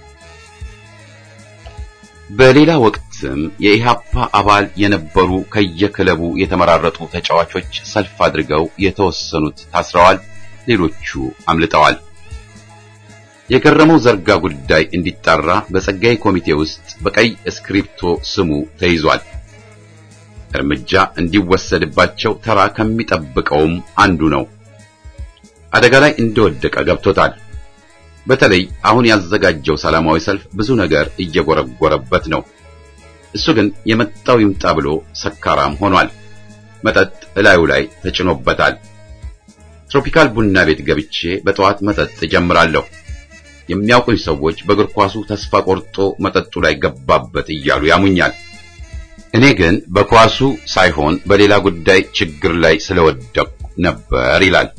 በሌላ ወቅትም የኢህአፓ አባል የነበሩ ከየክለቡ የተመራረጡ ተጫዋቾች ሰልፍ አድርገው የተወሰኑት ታስረዋል፣ ሌሎቹ አምልጠዋል። የገረመው ዘርጋ ጉዳይ እንዲጣራ በጸጋይ ኮሚቴ ውስጥ በቀይ እስክሪፕቶ ስሙ ተይዟል። እርምጃ እንዲወሰድባቸው ተራ ከሚጠብቀውም አንዱ ነው። አደጋ ላይ እንደወደቀ ገብቶታል። በተለይ አሁን ያዘጋጀው ሰላማዊ ሰልፍ ብዙ ነገር እየጎረጎረበት ነው። እሱ ግን የመጣው ይምጣ ብሎ ሰካራም ሆኗል። መጠጥ እላዩ ላይ ተጭኖበታል። ትሮፒካል ቡና ቤት ገብቼ በጠዋት መጠጥ ጀምራለሁ። የሚያውቁኝ ሰዎች በእግር ኳሱ ተስፋ ቆርጦ መጠጡ ላይ ገባበት እያሉ ያሙኛል። እኔ ግን በኳሱ ሳይሆን በሌላ ጉዳይ ችግር ላይ ስለወደቅኩ ነበር ይላል።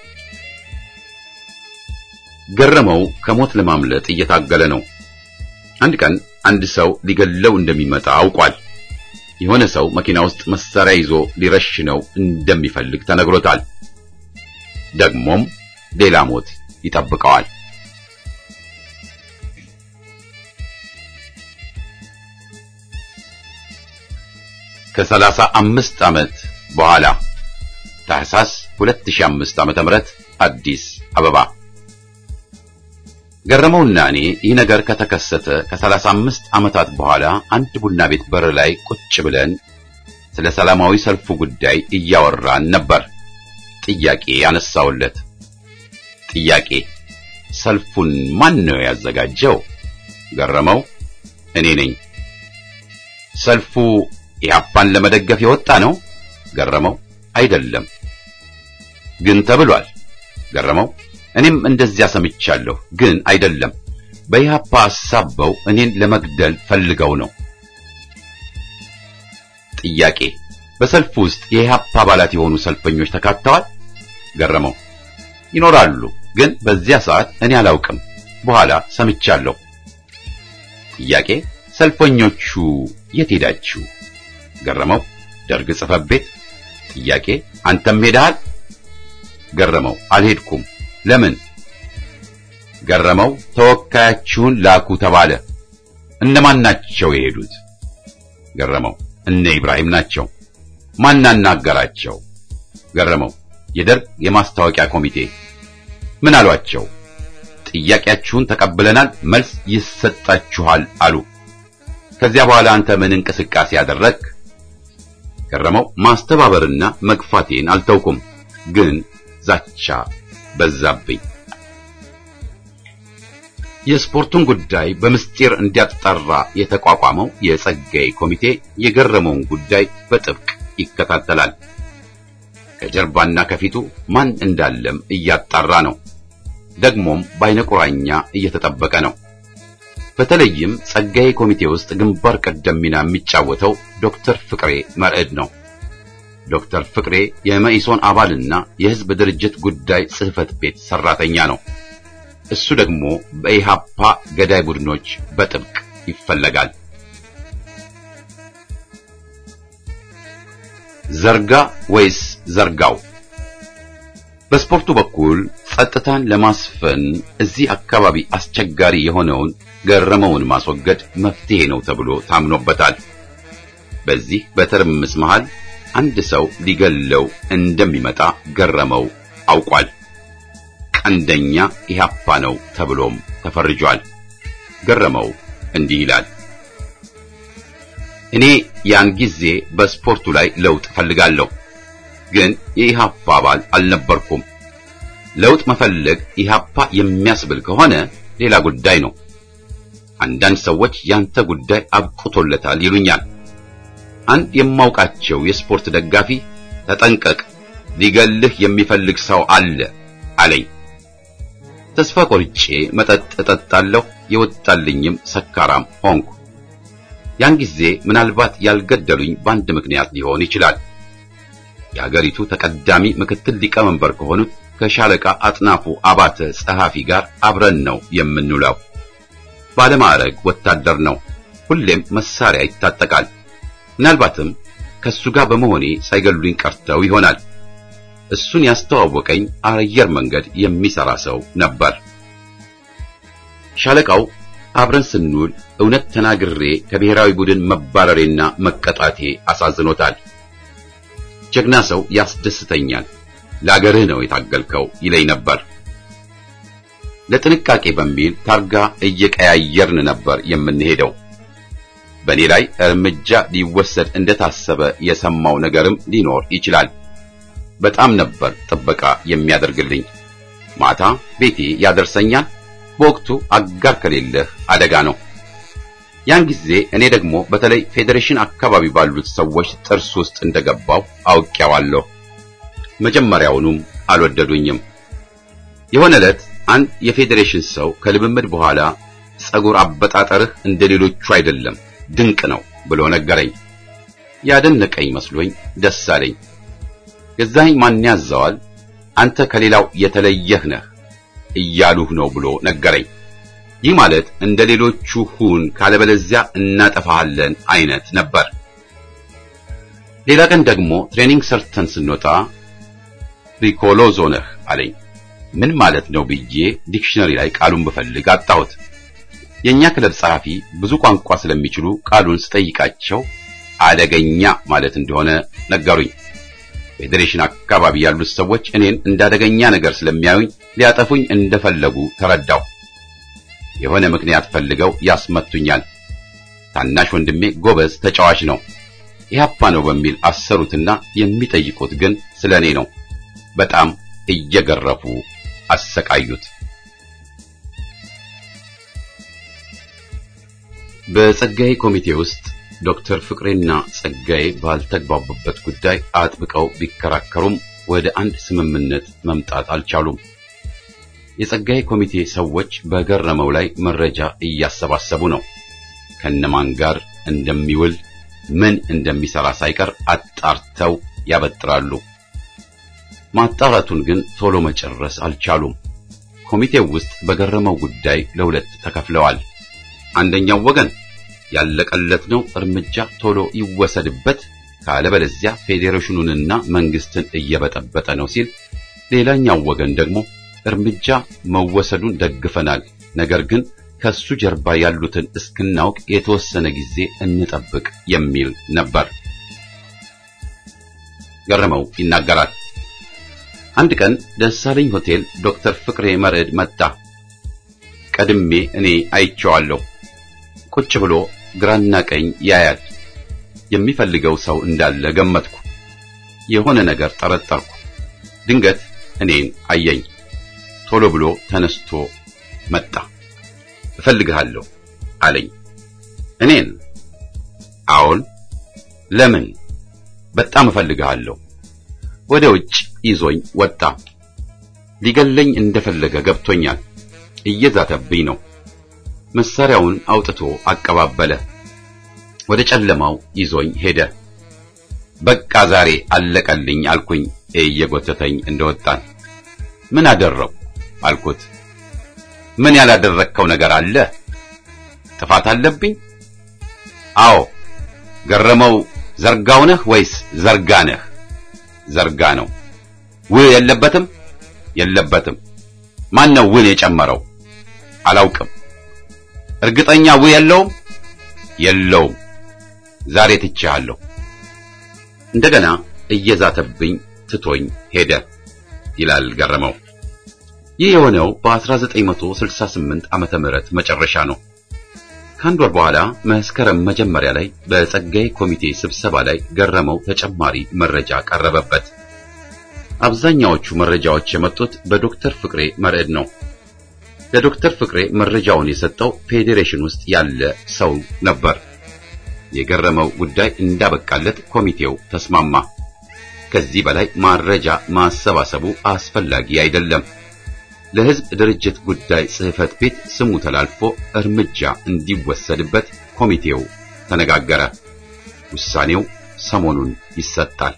ገረመው ከሞት ለማምለጥ እየታገለ ነው። አንድ ቀን አንድ ሰው ሊገለው እንደሚመጣ አውቋል። የሆነ ሰው መኪና ውስጥ መሳሪያ ይዞ ሊረሽነው እንደሚፈልግ ተነግሮታል። ደግሞም ሌላ ሞት ይጠብቀዋል። ከ35 ዓመት በኋላ ታህሳስ 2005 ዓመተ ምህረት አዲስ አበባ። ገረመውና እኔ ይህ ነገር ከተከሰተ ከ35 ዓመታት በኋላ አንድ ቡና ቤት በር ላይ ቁጭ ብለን ስለ ሰላማዊ ሰልፉ ጉዳይ እያወራን ነበር። ጥያቄ ያነሳውለት። ጥያቄ፣ ሰልፉን ማን ነው ያዘጋጀው? ገረመው፣ እኔ ነኝ። ሰልፉ ኢህአፓን ለመደገፍ የወጣ ነው? ገረመው፣ አይደለም። ግን ተብሏል? ገረመው፣ እኔም እንደዚያ ሰምቻለሁ፣ ግን አይደለም። በኢህአፓ አሳበው እኔን ለመግደል ፈልገው ነው። ጥያቄ፣ በሰልፉ ውስጥ የኢህአፓ አባላት የሆኑ ሰልፈኞች ተካተዋል? ገረመው፣ ይኖራሉ፣ ግን በዚያ ሰዓት እኔ አላውቅም፣ በኋላ ሰምቻለሁ። ጥያቄ ሰልፈኞቹ የት ሄዳችሁ? ገረመው ደርግ ጽሕፈት ቤት። ጥያቄ አንተም ሄደሃል? ገረመው አልሄድኩም። ለምን? ገረመው ተወካያችሁን ላኩ ተባለ። እነማን ናቸው የሄዱት? ገረመው እነ ኢብራሂም ናቸው። ማን አናገራቸው? ገረመው የደርግ የማስታወቂያ ኮሚቴ። ምን አሏቸው? ጥያቄያችሁን ተቀብለናል፣ መልስ ይሰጣችኋል አሉ። ከዚያ በኋላ አንተ ምን እንቅስቃሴ አደረግክ? ገረመው ማስተባበርና መግፋቴን አልተውኩም፣ ግን ዛቻ በዛብኝ። የስፖርቱን ጉዳይ በምስጢር እንዲያጣራ የተቋቋመው የጸጋዬ ኮሚቴ የገረመውን ጉዳይ በጥብቅ ይከታተላል። ከጀርባና ከፊቱ ማን እንዳለም እያጣራ ነው። ደግሞም በዓይነ ቁራኛ እየተጠበቀ ነው። በተለይም ጸጋዬ ኮሚቴ ውስጥ ግንባር ቀደም ሚና የሚጫወተው ዶክተር ፍቅሬ መርዕድ ነው። ዶክተር ፍቅሬ የመኢሶን አባልና የሕዝብ ድርጅት ጉዳይ ጽሕፈት ቤት ሰራተኛ ነው። እሱ ደግሞ በኢሃፓ ገዳይ ቡድኖች በጥብቅ ይፈለጋል። ዘርጋ ወይስ ዘርጋው? በስፖርቱ በኩል ጸጥታን ለማስፈን እዚህ አካባቢ አስቸጋሪ የሆነውን ገረመውን ማስወገድ መፍትሄ ነው ተብሎ ታምኖበታል። በዚህ በትርምስ መሃል አንድ ሰው ሊገለው እንደሚመጣ ገረመው አውቋል። ቀንደኛ ኢሃፓ ነው ተብሎም ተፈርጇል። ገረመው እንዲህ ይላል። እኔ ያን ጊዜ በስፖርቱ ላይ ለውጥ ፈልጋለሁ፣ ግን የኢሃፓ አባል አልነበርኩም። ለውጥ መፈለግ ኢሃፓ የሚያስብል ከሆነ ሌላ ጉዳይ ነው። አንዳንድ ሰዎች ያንተ ጉዳይ አብቅቶለታል ይሉኛል። አንድ የማውቃቸው የስፖርት ደጋፊ ተጠንቀቅ፣ ሊገልህ የሚፈልግ ሰው አለ አለኝ። ተስፋ ቆርጬ መጠጥ እጠጣለሁ፣ የወጣልኝም ሰካራም ሆንኩ። ያን ጊዜ ምናልባት ያልገደሉኝ በአንድ ምክንያት ሊሆን ይችላል። የአገሪቱ ተቀዳሚ ምክትል ሊቀመንበር ከሆኑት ከሻለቃ አጥናፉ አባተ ጸሐፊ ጋር አብረን ነው የምንውለው። ባለማዕረግ ወታደር ነው። ሁሌም መሳሪያ ይታጠቃል። ምናልባትም ከሱ ጋር በመሆኔ ሳይገሉኝ ቀርተው ይሆናል። እሱን ያስተዋወቀኝ አየር መንገድ የሚሰራ ሰው ነበር። ሻለቃው አብረን ስንውል እውነት ተናግሬ ከብሔራዊ ቡድን መባረሬና መቀጣቴ አሳዝኖታል። ጀግና ሰው ያስደስተኛል፣ ለአገርህ ነው የታገልከው ይለኝ ነበር። ለጥንቃቄ በሚል ታርጋ እየቀያየርን ነበር የምንሄደው። በእኔ ላይ እርምጃ ሊወሰድ እንደታሰበ የሰማው ነገርም ሊኖር ይችላል። በጣም ነበር ጥበቃ የሚያደርግልኝ። ማታ ቤቴ ያደርሰኛል። በወቅቱ አጋር ከሌለህ አደጋ ነው። ያን ጊዜ እኔ ደግሞ በተለይ ፌዴሬሽን አካባቢ ባሉት ሰዎች ጥርስ ውስጥ እንደገባው አውቄዋለሁ። መጀመሪያውኑም አልወደዱኝም። የሆነ ዕለት አንድ የፌዴሬሽን ሰው ከልምምድ በኋላ ጸጉር አበጣጠርህ እንደሌሎቹ አይደለም፣ ድንቅ ነው ብሎ ነገረኝ። ያደነቀኝ መስሎኝ ደስ አለኝ። ገዛኸኝ ማን ያዘዋል? አንተ ከሌላው የተለየህ ነህ እያሉህ ነው ብሎ ነገረኝ። ይህ ማለት እንደሌሎቹ ሁን ካለበለዚያ እናጠፋሃለን አይነት ነበር። ሌላ ቀን ደግሞ ትሬኒንግ ሰርተን ስንወጣ ሪኮሎዞ ነህ አለኝ። ምን ማለት ነው ብዬ ዲክሽነሪ ላይ ቃሉን ብፈልግ አጣሁት። የኛ ክለብ ጸሐፊ ብዙ ቋንቋ ስለሚችሉ ቃሉን ስጠይቃቸው አደገኛ ማለት እንደሆነ ነገሩኝ። ፌዴሬሽን አካባቢ ያሉት ሰዎች እኔን እንዳደገኛ ነገር ስለሚያዩኝ ሊያጠፉኝ እንደፈለጉ ተረዳው። የሆነ ምክንያት ፈልገው ያስመቱኛል። ታናሽ ወንድሜ ጎበዝ ተጫዋች ነው፣ ኢህአፓ ነው በሚል አሰሩትና የሚጠይቁት ግን ስለኔ ነው። በጣም እየገረፉ አሰቃዩት። በጸጋዬ ኮሚቴ ውስጥ ዶክተር ፍቅሬና ጸጋዬ ባልተግባቡበት ጉዳይ አጥብቀው ቢከራከሩም ወደ አንድ ስምምነት መምጣት አልቻሉም። የጸጋዬ ኮሚቴ ሰዎች በገረመው ላይ መረጃ እያሰባሰቡ ነው። ከነማን ጋር እንደሚውል ምን እንደሚሰራ ሳይቀር አጣርተው ያበጥራሉ። ማጣራቱን ግን ቶሎ መጨረስ አልቻሉም። ኮሚቴው ውስጥ በገረመው ጉዳይ ለሁለት ተከፍለዋል። አንደኛው ወገን ያለቀለት ነው፣ እርምጃ ቶሎ ይወሰድበት፣ ካለበለዚያ ፌዴሬሽኑንና መንግስትን እየበጠበጠ ነው ሲል፣ ሌላኛው ወገን ደግሞ እርምጃ መወሰዱን ደግፈናል፣ ነገር ግን ከሱ ጀርባ ያሉትን እስክናውቅ የተወሰነ ጊዜ እንጠብቅ የሚል ነበር። ገረመው ይናገራል። አንድ ቀን ደሳለኝ ሆቴል ዶክተር ፍቅሬ መርዕድ መጣ። ቀድሜ እኔ አይቼዋለሁ። ቁጭ ብሎ ግራና ቀኝ ያያል። የሚፈልገው ሰው እንዳለ ገመትኩ። የሆነ ነገር ጠረጠርኩ። ድንገት እኔን አየኝ። ቶሎ ብሎ ተነስቶ መጣ። እፈልግሃለሁ አለኝ። እኔን? አዎን። ለምን? በጣም እፈልግሃለሁ። ወደ ውጭ ይዞኝ ወጣ። ሊገለኝ እንደፈለገ ገብቶኛል። እየዛተብኝ ነው። መሳሪያውን አውጥቶ አቀባበለ። ወደ ጨለማው ይዞኝ ሄደ። በቃ ዛሬ አለቀልኝ አልኩኝ እየጎተተኝ እንደወጣን። ምን አደረው አልኩት። ምን ያላደረከው ነገር አለ? ጥፋት አለብኝ? አዎ። ገረመው ዘርጋው ነህ ወይስ ዘርጋ ነህ? ዘርጋ ነው። ው የለበትም? የለበትም። ማን ነው ውን የጨመረው? አላውቅም። እርግጠኛ ው የለውም? የለውም። ዛሬ ትቼሃለሁ። እንደገና እየዛተብኝ ትቶኝ ሄደ ይላል ገረመው። ይህ የሆነው በ1968 ዓመተ ምህረት መጨረሻ ነው። ከአንድ ወር በኋላ መስከረም መጀመሪያ ላይ በጸጋዬ ኮሚቴ ስብሰባ ላይ ገረመው ተጨማሪ መረጃ ቀረበበት። አብዛኛዎቹ መረጃዎች የመጡት በዶክተር ፍቅሬ መርዕድ ነው። ለዶክተር ፍቅሬ መረጃውን የሰጠው ፌዴሬሽን ውስጥ ያለ ሰው ነበር። የገረመው ጉዳይ እንዳበቃለት ኮሚቴው ተስማማ። ከዚህ በላይ መረጃ ማሰባሰቡ አስፈላጊ አይደለም። ለሕዝብ ድርጅት ጉዳይ ጽሕፈት ቤት ስሙ ተላልፎ እርምጃ እንዲወሰድበት ኮሚቴው ተነጋገረ። ውሳኔው ሰሞኑን ይሰጣል።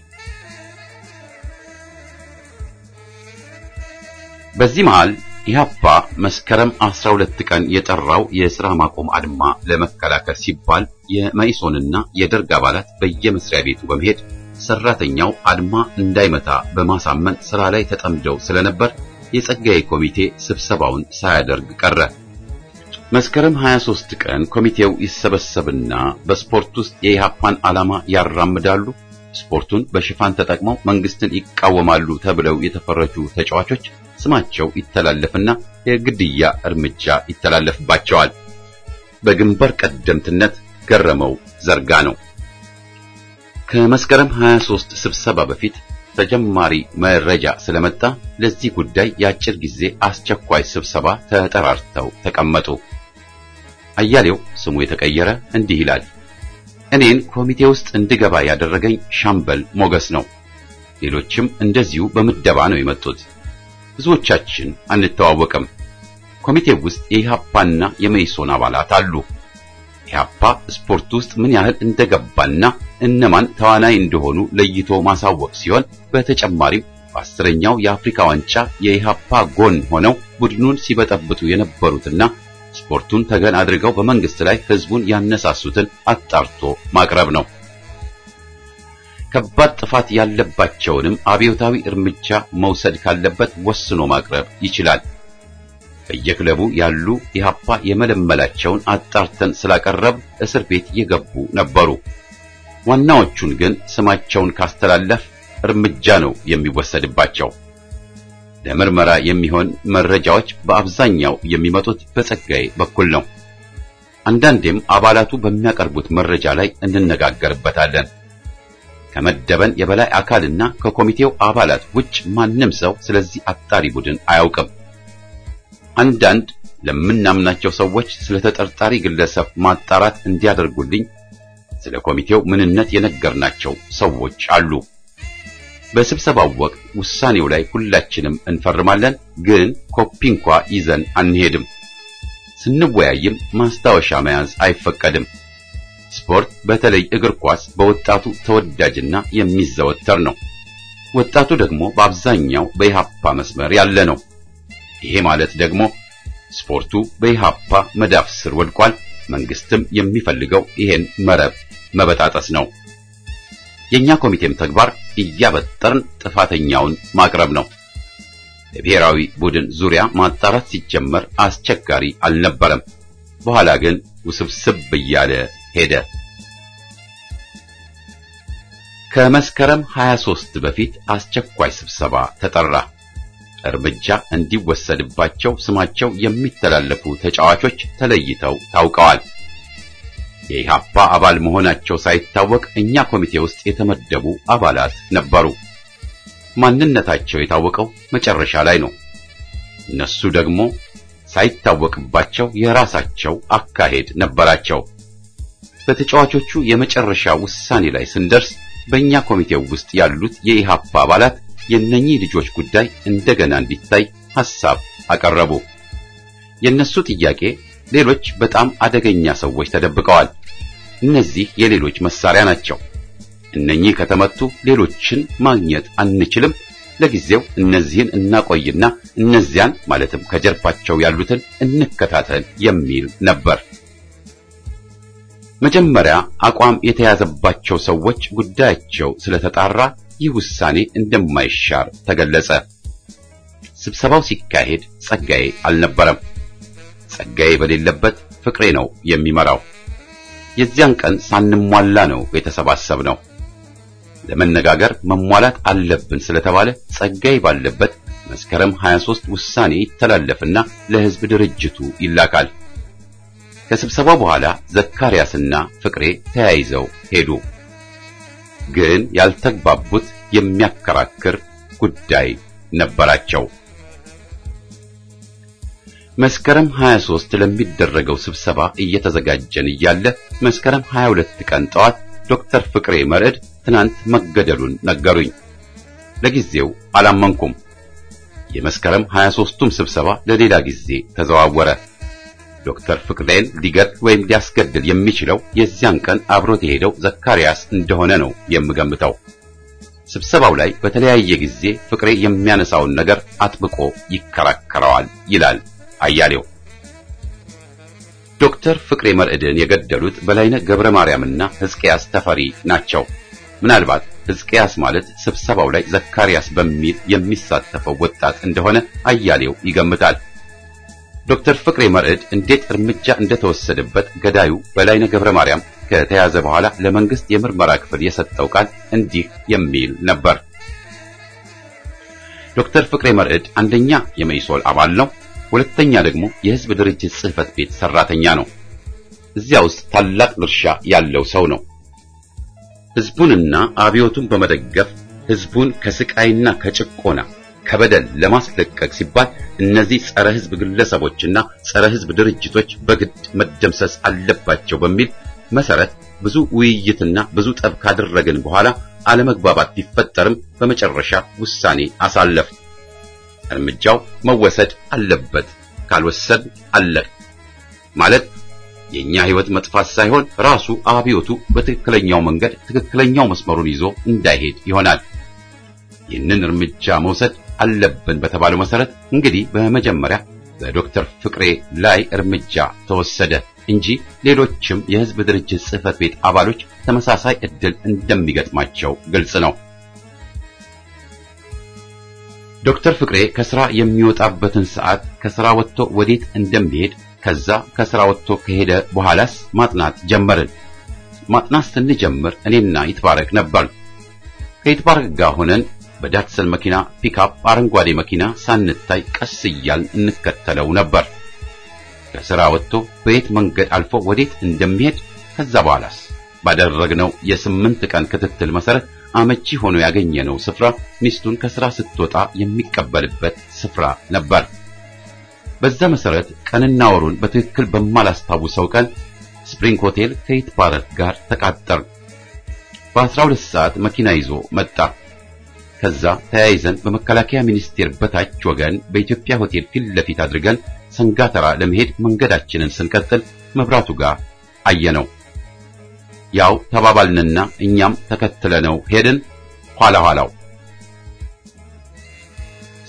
በዚህ መሃል ኢህአፓ መስከረም 12 ቀን የጠራው የሥራ ማቆም አድማ ለመከላከል ሲባል የመኢሶንና የደርግ አባላት በየመስሪያ ቤቱ በመሄድ ሰራተኛው አድማ እንዳይመታ በማሳመን ሥራ ላይ ተጠምደው ስለነበር የጸጋዬ ኮሚቴ ስብሰባውን ሳያደርግ ቀረ። መስከረም 23 ቀን ኮሚቴው ይሰበሰብና በስፖርት ውስጥ የኢህአፓን ዓላማ ያራምዳሉ፣ ስፖርቱን በሽፋን ተጠቅመው መንግስትን ይቃወማሉ ተብለው የተፈረጁ ተጫዋቾች ስማቸው ይተላለፍና የግድያ እርምጃ ይተላለፍባቸዋል። በግንባር ቀደምትነት ገረመው ዘርጋ ነው። ከመስከረም 23 ስብሰባ በፊት ተጨማሪ መረጃ ስለመጣ ለዚህ ጉዳይ የአጭር ጊዜ አስቸኳይ ስብሰባ ተጠራርተው ተቀመጡ። አያሌው ስሙ የተቀየረ እንዲህ ይላል። እኔን ኮሚቴ ውስጥ እንድገባ ያደረገኝ ሻምበል ሞገስ ነው። ሌሎችም እንደዚሁ በምደባ ነው የመጡት። ብዙዎቻችን አንተዋወቅም። ኮሚቴው ውስጥ የኢህአፓና የመኢሶን አባላት አሉ። ኢህአፓ ስፖርት ውስጥ ምን ያህል እንደገባና እነማን ተዋናይ እንደሆኑ ለይቶ ማሳወቅ ሲሆን በተጨማሪም በ10ኛው የአፍሪካ ዋንጫ የኢህአፓ ጎን ሆነው ቡድኑን ሲበጠብጡ የነበሩትና ስፖርቱን ተገን አድርገው በመንግስት ላይ ህዝቡን ያነሳሱትን አጣርቶ ማቅረብ ነው። ከባድ ጥፋት ያለባቸውንም አብዮታዊ እርምጃ መውሰድ ካለበት ወስኖ ማቅረብ ይችላል። በየክለቡ ያሉ ኢህአፓ የመለመላቸውን አጣርተን ስላቀረብ እስር ቤት የገቡ ነበሩ። ዋናዎቹን ግን ስማቸውን ካስተላለፍ እርምጃ ነው የሚወሰድባቸው። ለምርመራ የሚሆን መረጃዎች በአብዛኛው የሚመጡት በጸጋዬ በኩል ነው። አንዳንዴም አባላቱ በሚያቀርቡት መረጃ ላይ እንነጋገርበታለን። ከመደበን የበላይ አካልና ከኮሚቴው አባላት ውጭ ማንም ሰው ስለዚህ አጣሪ ቡድን አያውቅም። አንዳንድ ለምናምናቸው ሰዎች ስለተጠርጣሪ ግለሰብ ማጣራት እንዲያደርጉልኝ ስለ ኮሚቴው ምንነት የነገርናቸው ሰዎች አሉ። በስብሰባው ወቅት ውሳኔው ላይ ሁላችንም እንፈርማለን፣ ግን ኮፒ እንኳ ይዘን አንሄድም። ስንወያይም ማስታወሻ መያዝ አይፈቀድም። ስፖርት በተለይ እግር ኳስ በወጣቱ ተወዳጅና የሚዘወተር ነው። ወጣቱ ደግሞ በአብዛኛው በኢህአፓ መስመር ያለ ነው። ይሄ ማለት ደግሞ ስፖርቱ በኢሃፓ መዳፍ ስር ወድቋል። መንግስትም የሚፈልገው ይሄን መረብ መበጣጠስ ነው። የኛ ኮሚቴም ተግባር እያበጠርን ጥፋተኛውን ማቅረብ ነው። በብሔራዊ ቡድን ዙሪያ ማጣራት ሲጀመር አስቸጋሪ አልነበረም። በኋላ ግን ውስብስብ እያለ ሄደ። ከመስከረም 23 በፊት አስቸኳይ ስብሰባ ተጠራ። እርምጃ እንዲወሰድባቸው ስማቸው የሚተላለፉ ተጫዋቾች ተለይተው ታውቀዋል። የኢሃፓ አባል መሆናቸው ሳይታወቅ እኛ ኮሚቴ ውስጥ የተመደቡ አባላት ነበሩ። ማንነታቸው የታወቀው መጨረሻ ላይ ነው። እነሱ ደግሞ ሳይታወቅባቸው የራሳቸው አካሄድ ነበራቸው። በተጫዋቾቹ የመጨረሻ ውሳኔ ላይ ስንደርስ በእኛ ኮሚቴው ውስጥ ያሉት የኢሃፓ አባላት የነኚህ ልጆች ጉዳይ እንደገና እንዲታይ ሐሳብ አቀረቡ። የነሱ ጥያቄ ሌሎች በጣም አደገኛ ሰዎች ተደብቀዋል። እነዚህ የሌሎች መሳሪያ ናቸው። እነኚህ ከተመቱ ሌሎችን ማግኘት አንችልም። ለጊዜው እነዚህን እናቆይና እነዚያን ማለትም ከጀርባቸው ያሉትን እንከታተል የሚል ነበር። መጀመሪያ አቋም የተያዘባቸው ሰዎች ጉዳያቸው ስለተጣራ ይህ ውሳኔ እንደማይሻር ተገለጸ። ስብሰባው ሲካሄድ ጸጋዬ አልነበረም። ጸጋዬ በሌለበት ፍቅሬ ነው የሚመራው። የዚያን ቀን ሳንሟላ ነው የተሰባሰብነው። ለመነጋገር መሟላት አለብን ስለተባለ ጸጋዬ ባለበት መስከረም 23 ውሳኔ ይተላለፍና ለሕዝብ ድርጅቱ ይላካል። ከስብሰባው በኋላ ዘካርያስና ፍቅሬ ተያይዘው ሄዱ። ግን ያልተግባቡት የሚያከራክር ጉዳይ ነበራቸው። መስከረም 23 ለሚደረገው ስብሰባ እየተዘጋጀን እያለ መስከረም 22 ቀን ጠዋት ዶክተር ፍቅሬ መርዕድ ትናንት መገደሉን ነገሩኝ። ለጊዜው አላመንኩም። የመስከረም 23ቱም ስብሰባ ለሌላ ጊዜ ተዘዋወረ። ዶክተር ፍቅሬን ሊገድል ወይም ሊያስገድል የሚችለው የዚያን ቀን አብሮት የሄደው ዘካርያስ እንደሆነ ነው የምገምተው። ስብሰባው ላይ በተለያየ ጊዜ ፍቅሬ የሚያነሳውን ነገር አጥብቆ ይከራከረዋል ይላል አያሌው። ዶክተር ፍቅሬ መርዕድን የገደሉት በላይነህ ገብረ ማርያምና ሕዝቅያስ ተፈሪ ናቸው። ምናልባት ሕዝቅያስ ማለት ስብሰባው ላይ ዘካርያስ በሚል የሚሳተፈው ወጣት እንደሆነ አያሌው ይገምታል። ዶክተር ፍቅሬ መርዕድ እንዴት እርምጃ እንደተወሰደበት ገዳዩ በላይነህ ገብረ ማርያም ከተያዘ በኋላ ለመንግስት የምርመራ ክፍል የሰጠው ቃል እንዲህ የሚል ነበር። ዶክተር ፍቅሬ መርዕድ አንደኛ የመኢሶን አባል ነው፣ ሁለተኛ ደግሞ የህዝብ ድርጅት ጽሕፈት ቤት ሰራተኛ ነው። እዚያ ውስጥ ታላቅ ድርሻ ያለው ሰው ነው። ህዝቡንና አብዮቱን በመደገፍ ህዝቡን ከስቃይና ከጭቆና ከበደል ለማስለቀቅ ሲባል እነዚህ ጸረ ህዝብ ግለሰቦችና ጸረ ህዝብ ድርጅቶች በግድ መደምሰስ አለባቸው በሚል መሰረት ብዙ ውይይትና ብዙ ጠብ ካደረግን በኋላ አለመግባባት ቢፈጠርም በመጨረሻ ውሳኔ አሳለፍ። እርምጃው መወሰድ አለበት፣ ካልወሰድ አለቅ ማለት የኛ ህይወት መጥፋት ሳይሆን ራሱ አብዮቱ በትክክለኛው መንገድ ትክክለኛው መስመሩን ይዞ እንዳይሄድ ይሆናል። ይህንን እርምጃ መውሰድ አለብን በተባለው መሰረት እንግዲህ በመጀመሪያ በዶክተር ፍቅሬ ላይ እርምጃ ተወሰደ እንጂ ሌሎችም የህዝብ ድርጅት ጽሕፈት ቤት አባሎች ተመሳሳይ ዕድል እንደሚገጥማቸው ግልጽ ነው። ዶክተር ፍቅሬ ከስራ የሚወጣበትን ሰዓት፣ ከስራ ወጥቶ ወዴት እንደሚሄድ፣ ከዛ ከስራ ወጥቶ ከሄደ በኋላስ ማጥናት ጀመርን። ማጥናት ስንጀምር እኔና ይትባረክ ነበር። ከይትባረክ ጋር ሆነን በዳትሰን መኪና ፒክአፕ አረንጓዴ መኪና ሳንታይ ቀስ እያልን እንከተለው ነበር። ከስራ ወጥቶ በየት መንገድ አልፎ ወዴት እንደሚሄድ ከዛ በኋላስ ባደረግነው የ8 ቀን ክትትል መሰረት አመቺ ሆኖ ያገኘነው ስፍራ ሚስቱን ከስራ ስትወጣ የሚቀበልበት ስፍራ ነበር። በዛ መሰረት ቀንና ወሩን በትክክል በማላስታውሰው ቀን ስፕሪንግ ሆቴል ከይትባረክ ጋር ተቃጠር። በ12 ሰዓት መኪና ይዞ መጣ። ከዛ ተያይዘን በመከላከያ ሚኒስቴር በታች ወገን በኢትዮጵያ ሆቴል ፊት ለፊት አድርገን ሰንጋተራ ለመሄድ መንገዳችንን ስንቀጥል መብራቱ ጋር አየነው። ያው ተባባልንና እኛም ተከትለነው ሄድን። ኋላው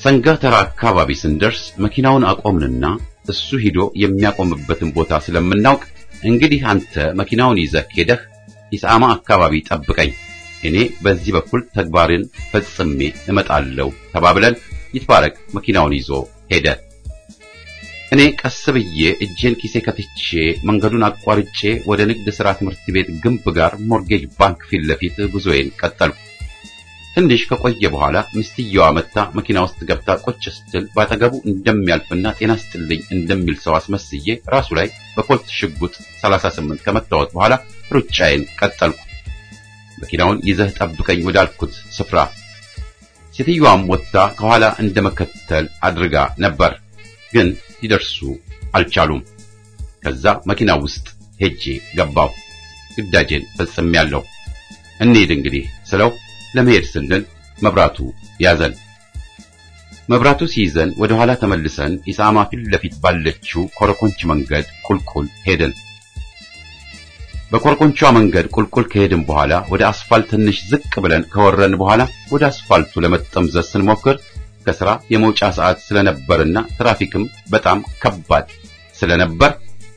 ሰንጋተራ አካባቢ ስንደርስ መኪናውን አቆምንና እሱ ሄዶ የሚያቆምበትን ቦታ ስለምናውቅ እንግዲህ አንተ መኪናውን ይዘህ ሄደህ ኢሳማ አካባቢ ጠብቀኝ፣ እኔ በዚህ በኩል ተግባርን ፈጽሜ እመጣለሁ ተባብለን ይትባረክ መኪናውን ይዞ ሄደ። እኔ ቀስ ብዬ እጄን ኪሴ ከትቼ መንገዱን አቋርጬ ወደ ንግድ ሥራ ትምህርት ቤት ግንብ ጋር ሞርጌጅ ባንክ ፊት ለፊት ጉዞዬን ቀጠልኩ። ትንሽ ከቆየ በኋላ ሚስትየዋ መጣ መኪና ውስጥ ገብታ ቁጭ ስትል ባጠገቡ እንደሚያልፍና ጤና ይስጥልኝ እንደሚል ሰው አስመስዬ ራሱ ላይ በኮልት ሽጉጥ 38 ከመታወት በኋላ ሩጫዬን ቀጠልኩ። መኪናውን ይዘህ ጠብቀኝ ወዳልኩት ስፍራ ሴትዮዋም ወጣ ከኋላ እንደመከተል አድርጋ ነበር፣ ግን ሊደርሱ አልቻሉም። ከዛ መኪና ውስጥ ሄጄ ገባሁ። ግዳጄን ፈጽሜያለሁ። እንሂድ እንግዲህ ስለው ለመሄድ ስንል መብራቱ ያዘን። መብራቱ ሲይዘን ወደ ኋላ ተመልሰን ኢሳማ ፊት ለፊት ባለችው ኮረኮንች መንገድ ቁልቁል ሄድን። በኮረኮንቿ መንገድ ቁልቁል ከሄድን በኋላ ወደ አስፋልት ትንሽ ዝቅ ብለን ከወረን በኋላ ወደ አስፋልቱ ለመጠምዘዝ ስንሞክር ከሥራ የመውጫ ሰዓት ስለነበርና ትራፊክም በጣም ከባድ ስለነበር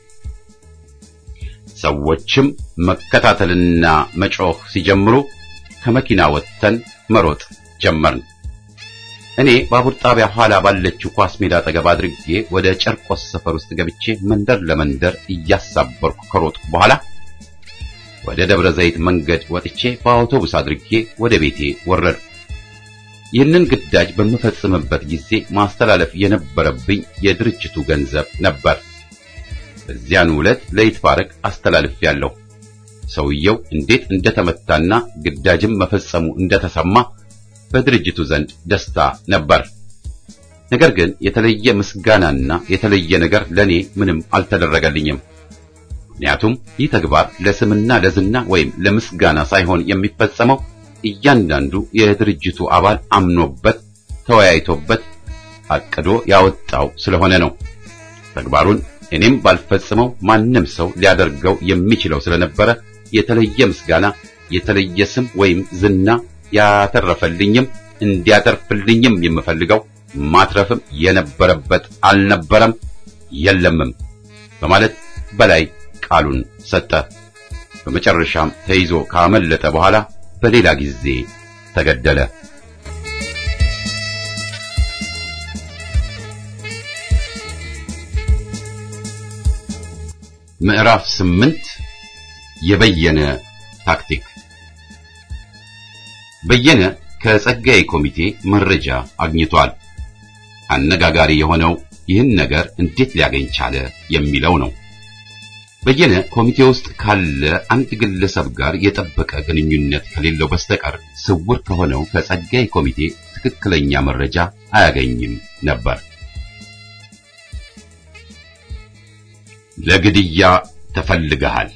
ሰዎችም መከታተልና መጮህ ሲጀምሩ ከመኪና ወጥተን መሮጥ ጀመርን። እኔ ባቡር ጣቢያ ኋላ ባለችው ኳስ ሜዳ አጠገብ አድርጌ ወደ ጨርቆስ ሰፈር ውስጥ ገብቼ መንደር ለመንደር እያሳበርኩ ከሮጥኩ በኋላ ወደ ደብረ ዘይት መንገድ ወጥቼ በአውቶቡስ አድርጌ ወደ ቤቴ ወረድኩ። ይህንን ግዳጅ በመፈጽምበት ጊዜ ማስተላለፍ የነበረብኝ የድርጅቱ ገንዘብ ነበር። በዚያኑ ዕለት ለይትባረክ አስተላልፌያለሁ። ሰውየው እንዴት እንደተመታና ግዳጅም መፈጸሙ እንደተሰማ በድርጅቱ ዘንድ ደስታ ነበር። ነገር ግን የተለየ ምስጋናና የተለየ ነገር ለኔ ምንም አልተደረገልኝም። ምክንያቱም ይህ ተግባር ለስምና ለዝና ወይም ለምስጋና ሳይሆን የሚፈጸመው እያንዳንዱ የድርጅቱ አባል አምኖበት ተወያይቶበት አቅዶ ያወጣው ስለሆነ ነው። ተግባሩን እኔም ባልፈጽመው ማንም ሰው ሊያደርገው የሚችለው ስለነበረ የተለየ ምስጋና፣ የተለየ ስም ወይም ዝና ያተረፈልኝም እንዲያተርፍልኝም የምፈልገው ማትረፍም የነበረበት አልነበረም የለምም በማለት በላይ ቃሉን ሰጠ። በመጨረሻም ተይዞ ካመለጠ በኋላ በሌላ ጊዜ ተገደለ። ምዕራፍ 8 የበየነ ታክቲክ። በየነ ከጸጋዬ ኮሚቴ መረጃ አግኝቷል። አነጋጋሪ የሆነው ይህን ነገር እንዴት ሊያገኝ ቻለ የሚለው ነው። በየነ ኮሚቴ ውስጥ ካለ አንድ ግለሰብ ጋር የጠበቀ ግንኙነት ከሌለው በስተቀር ስውር ከሆነው ከጸጋዬ ኮሚቴ ትክክለኛ መረጃ አያገኝም ነበር። ለግድያ ተፈልገሃል።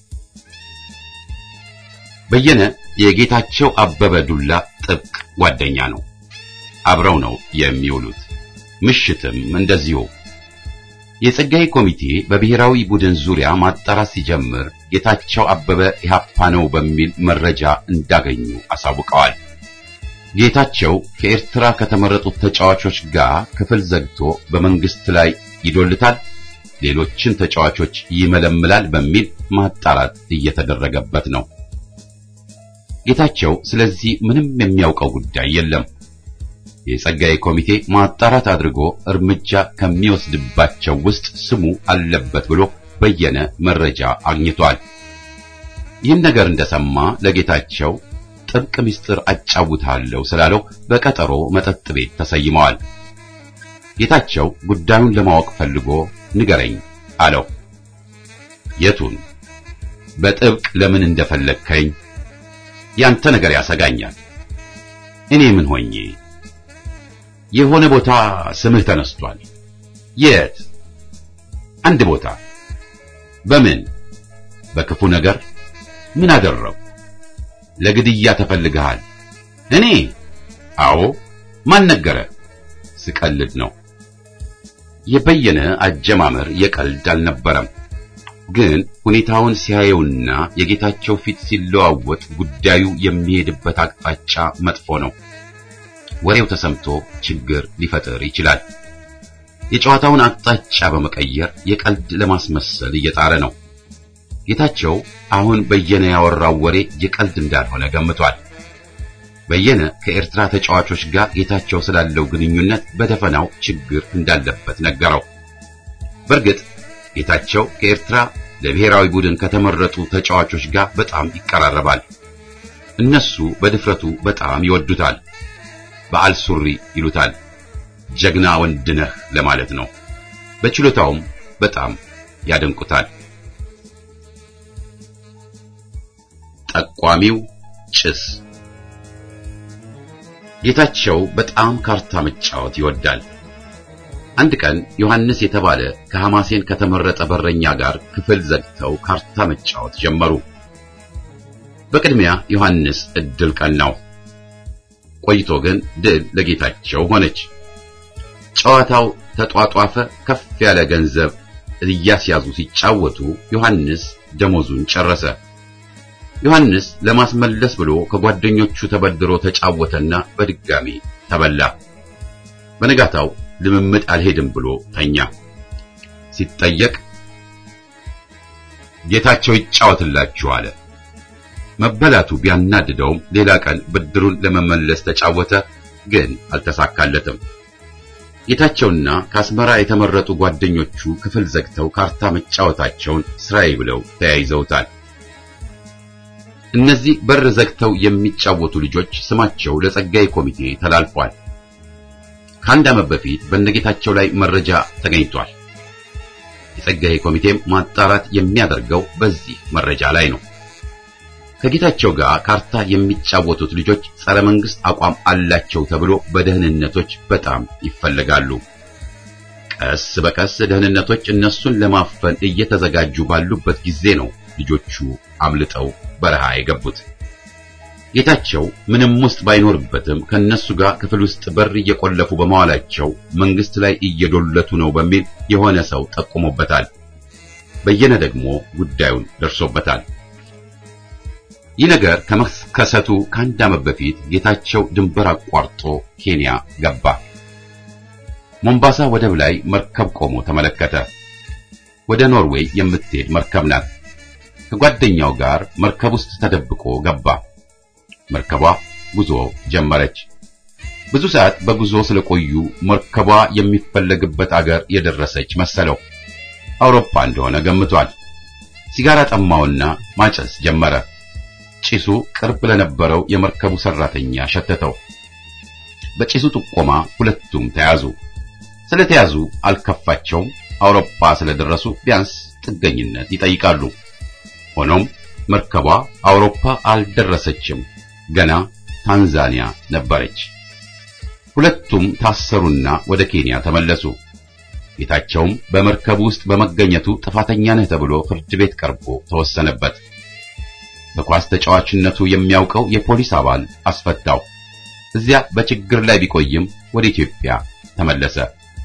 በየነ የጌታቸው አበበ ዱላ ጥብቅ ጓደኛ ነው። አብረው ነው የሚውሉት። ምሽትም እንደዚሁ። የጸጋዬ ኮሚቴ በብሔራዊ ቡድን ዙሪያ ማጣራት ሲጀምር ጌታቸው አበበ ኢህአፓ ነው በሚል መረጃ እንዳገኙ አሳውቀዋል። ጌታቸው ከኤርትራ ከተመረጡት ተጫዋቾች ጋር ክፍል ዘግቶ በመንግስት ላይ ይዶልታል፣ ሌሎችን ተጫዋቾች ይመለምላል በሚል ማጣራት እየተደረገበት ነው። ጌታቸው ስለዚህ ምንም የሚያውቀው ጉዳይ የለም። የጸጋዬ ኮሚቴ ማጣራት አድርጎ እርምጃ ከሚወስድባቸው ውስጥ ስሙ አለበት ብሎ በየነ መረጃ አግኝቷል። ይህን ነገር እንደሰማ ለጌታቸው ጥብቅ ምስጢር አጫውታለሁ ስላለው በቀጠሮ መጠጥ ቤት ተሰይመዋል። ጌታቸው ጉዳዩን ለማወቅ ፈልጎ ንገረኝ አለው። የቱን? በጥብቅ ለምን እንደፈለግከኝ? ያንተ ነገር ያሰጋኛል። እኔ ምን ሆኜ? የሆነ ቦታ ስምህ ተነስቷል። የት? አንድ ቦታ። በምን? በክፉ ነገር። ምን አደረው? ለግድያ ተፈልገሃል። እኔ? አዎ። ማን ነገረ? ስቀልድ ነው። የበየነ አጀማመር የቀልድ አልነበረም። ግን ሁኔታውን ሲያየውና የጌታቸው ፊት ሲለዋወጥ ጉዳዩ የሚሄድበት አቅጣጫ መጥፎ ነው። ወሬው ተሰምቶ ችግር ሊፈጥር ይችላል። የጨዋታውን አቅጣጫ በመቀየር የቀልድ ለማስመሰል እየጣረ ነው። ጌታቸው አሁን በየነ ያወራው ወሬ የቀልድ እንዳልሆነ ገምቷል። በየነ ከኤርትራ ተጫዋቾች ጋር ጌታቸው ስላለው ግንኙነት በደፈናው ችግር እንዳለበት ነገረው። በእርግጥ ጌታቸው ከኤርትራ ለብሔራዊ ቡድን ከተመረጡ ተጫዋቾች ጋር በጣም ይቀራረባል። እነሱ በድፍረቱ በጣም ይወዱታል። በዓል ሱሪ ይሉታል። ጀግና ወንድ ነህ ለማለት ነው። በችሎታውም በጣም ያደንቁታል። ጠቋሚው ጭስ። ጌታቸው በጣም ካርታ መጫወት ይወዳል። አንድ ቀን ዮሐንስ የተባለ ከሐማሴን ከተመረጠ በረኛ ጋር ክፍል ዘግተው ካርታ መጫወት ጀመሩ። በቅድሚያ ዮሐንስ እድል ቀናው። ቆይቶ ግን ድል ለጌታቸው ሆነች። ጨዋታው ተጧጧፈ። ከፍ ያለ ገንዘብ እያስያዙ ሲጫወቱ ዮሐንስ ደሞዙን ጨረሰ። ዮሐንስ ለማስመለስ ብሎ ከጓደኞቹ ተበድሮ ተጫወተና በድጋሚ ተበላ። በነጋታው ልምምድ አልሄድም ብሎ ተኛ። ሲጠየቅ ጌታቸው ይጫወትላችሁ አለ። መበላቱ ቢያናድደውም ሌላ ቀን ብድሩን ለመመለስ ተጫወተ፣ ግን አልተሳካለትም። ጌታቸውና ከአስመራ የተመረጡ ጓደኞቹ ክፍል ዘግተው ካርታ መጫወታቸውን ስራዬ ብለው ተያይዘውታል። እነዚህ በር ዘግተው የሚጫወቱ ልጆች ስማቸው ለጸጋዬ ኮሚቴ ተላልፏል። ከአንድ ዓመት በፊት በነጌታቸው ላይ መረጃ ተገኝቷል። የጸጋዬ ኮሚቴም ማጣራት የሚያደርገው በዚህ መረጃ ላይ ነው። ከጌታቸው ጋር ካርታ የሚጫወቱት ልጆች ጸረ መንግስት አቋም አላቸው ተብሎ በደህንነቶች በጣም ይፈለጋሉ። ቀስ በቀስ ደህንነቶች እነሱን ለማፈን እየተዘጋጁ ባሉበት ጊዜ ነው ልጆቹ አምልጠው በረሃ የገቡት። ጌታቸው ምንም ውስጥ ባይኖርበትም ከነሱ ጋር ክፍል ውስጥ በር እየቆለፉ በመዋላቸው መንግስት ላይ እየዶለቱ ነው በሚል የሆነ ሰው ጠቁሞበታል። በየነ ደግሞ ጉዳዩን ደርሶበታል። ይህ ነገር ከመከሰቱ ከአንድ ዓመት በፊት ጌታቸው ድንበር አቋርጦ ኬንያ ገባ። ሞምባሳ ወደብ ላይ መርከብ ቆሞ ተመለከተ። ወደ ኖርዌይ የምትሄድ መርከብ ናት። ከጓደኛው ጋር መርከብ ውስጥ ተደብቆ ገባ። መርከቧ ጉዞ ጀመረች። ብዙ ሰዓት በጉዞ ስለቆዩ መርከቧ የሚፈለግበት አገር የደረሰች መሰለው። አውሮፓ እንደሆነ ገምቷል። ሲጋራ ጠማውና ማጨስ ጀመረ። ጭሱ ቅርብ ለነበረው የመርከቡ ሰራተኛ ሸተተው። በጭሱ ጥቆማ ሁለቱም ተያዙ። ስለተያዙ አልከፋቸውም። አውሮፓ ስለደረሱ ቢያንስ ጥገኝነት ይጠይቃሉ። ሆኖም መርከቧ አውሮፓ አልደረሰችም። ገና ታንዛኒያ ነበረች። ሁለቱም ታሰሩና ወደ ኬንያ ተመለሱ። ጌታቸውም በመርከቡ ውስጥ በመገኘቱ ጥፋተኛ ነህ ተብሎ ፍርድ ቤት ቀርቦ ተወሰነበት። በኳስ ተጫዋችነቱ የሚያውቀው የፖሊስ አባል አስፈታው። እዚያ በችግር ላይ ቢቆይም ወደ ኢትዮጵያ ተመለሰ።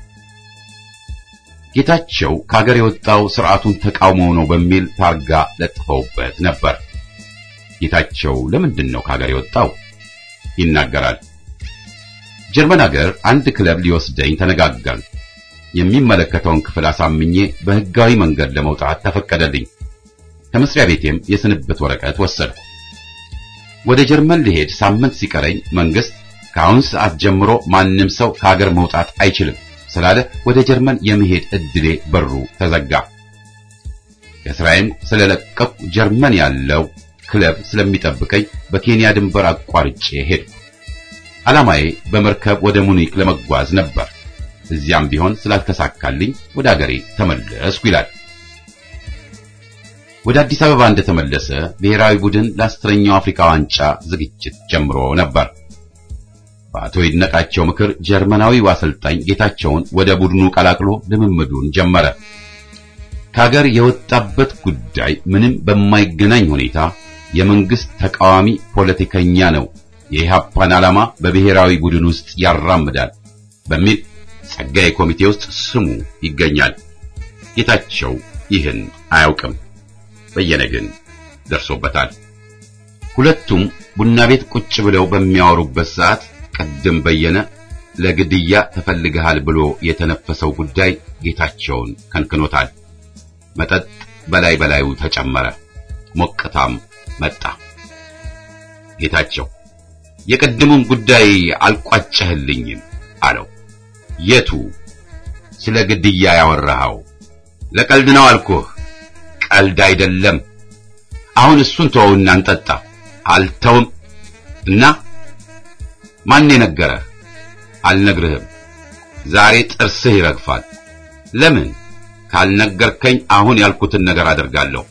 ጌታቸው ከሀገር የወጣው ስርዓቱን ተቃውሞ ነው በሚል ታርጋ ለጥፈውበት ነበር። ጌታቸው ለምንድን ነው ከሀገር የወጣው ይናገራል። ጀርመን ሀገር አንድ ክለብ ሊወስደኝ ተነጋገርን። የሚመለከተውን ክፍል አሳምኜ በህጋዊ መንገድ ለመውጣት ተፈቀደልኝ። ከመስሪያ ቤቴም የስንብት ወረቀት ወሰድኩ። ወደ ጀርመን ልሄድ ሳምንት ሲቀረኝ መንግስት ከአሁን ሰዓት ጀምሮ ማንም ሰው ከሀገር መውጣት አይችልም ስላለ ወደ ጀርመን የመሄድ እድሌ በሩ ተዘጋ። ከስራዬም ስለለቀቁ ጀርመን ያለው ክለብ ስለሚጠብቀኝ በኬንያ ድንበር አቋርጬ ሄድኩ። ዓላማዬ በመርከብ ወደ ሙኒክ ለመጓዝ ነበር። እዚያም ቢሆን ስላልተሳካልኝ ወደ አገሬ ተመለስኩ ይላል። ወደ አዲስ አበባ እንደተመለሰ ብሔራዊ ቡድን ለ10ኛው አፍሪካ ዋንጫ ዝግጅት ጀምሮ ነበር። በአቶ ይድነቃቸው ምክር ጀርመናዊው አሰልጣኝ ጌታቸውን ወደ ቡድኑ ቀላቅሎ ልምምዱን ጀመረ። ከሀገር የወጣበት ጉዳይ ምንም በማይገናኝ ሁኔታ የመንግስት ተቃዋሚ ፖለቲከኛ ነው፣ የኢህአፓን ዓላማ በብሔራዊ ቡድን ውስጥ ያራምዳል በሚል ጸጋዬ ኮሚቴ ውስጥ ስሙ ይገኛል። ጌታቸው ይህን አያውቅም። በየነ ግን ደርሶበታል። ሁለቱም ቡና ቤት ቁጭ ብለው በሚያወሩበት ሰዓት ቅድም በየነ ለግድያ ተፈልገሃል ብሎ የተነፈሰው ጉዳይ ጌታቸውን ከንክኖታል። መጠጥ በላይ በላዩ ተጨመረ፣ ሞቅታም መጣ። ጌታቸው የቀድሙን ጉዳይ አልቋጨህልኝም አለው። የቱ? ስለ ግድያ ያወራኸው? ለቀልድ ነው አልኩህ። ቀልድ አይደለም። አሁን እሱን ተወውና እንጠጣ። አልተውም። እና ማን የነገረህ? አልነግርህም። ዛሬ ጥርስህ ይረግፋል። ለምን? ካልነገርከኝ አሁን ያልኩትን ነገር አደርጋለሁ።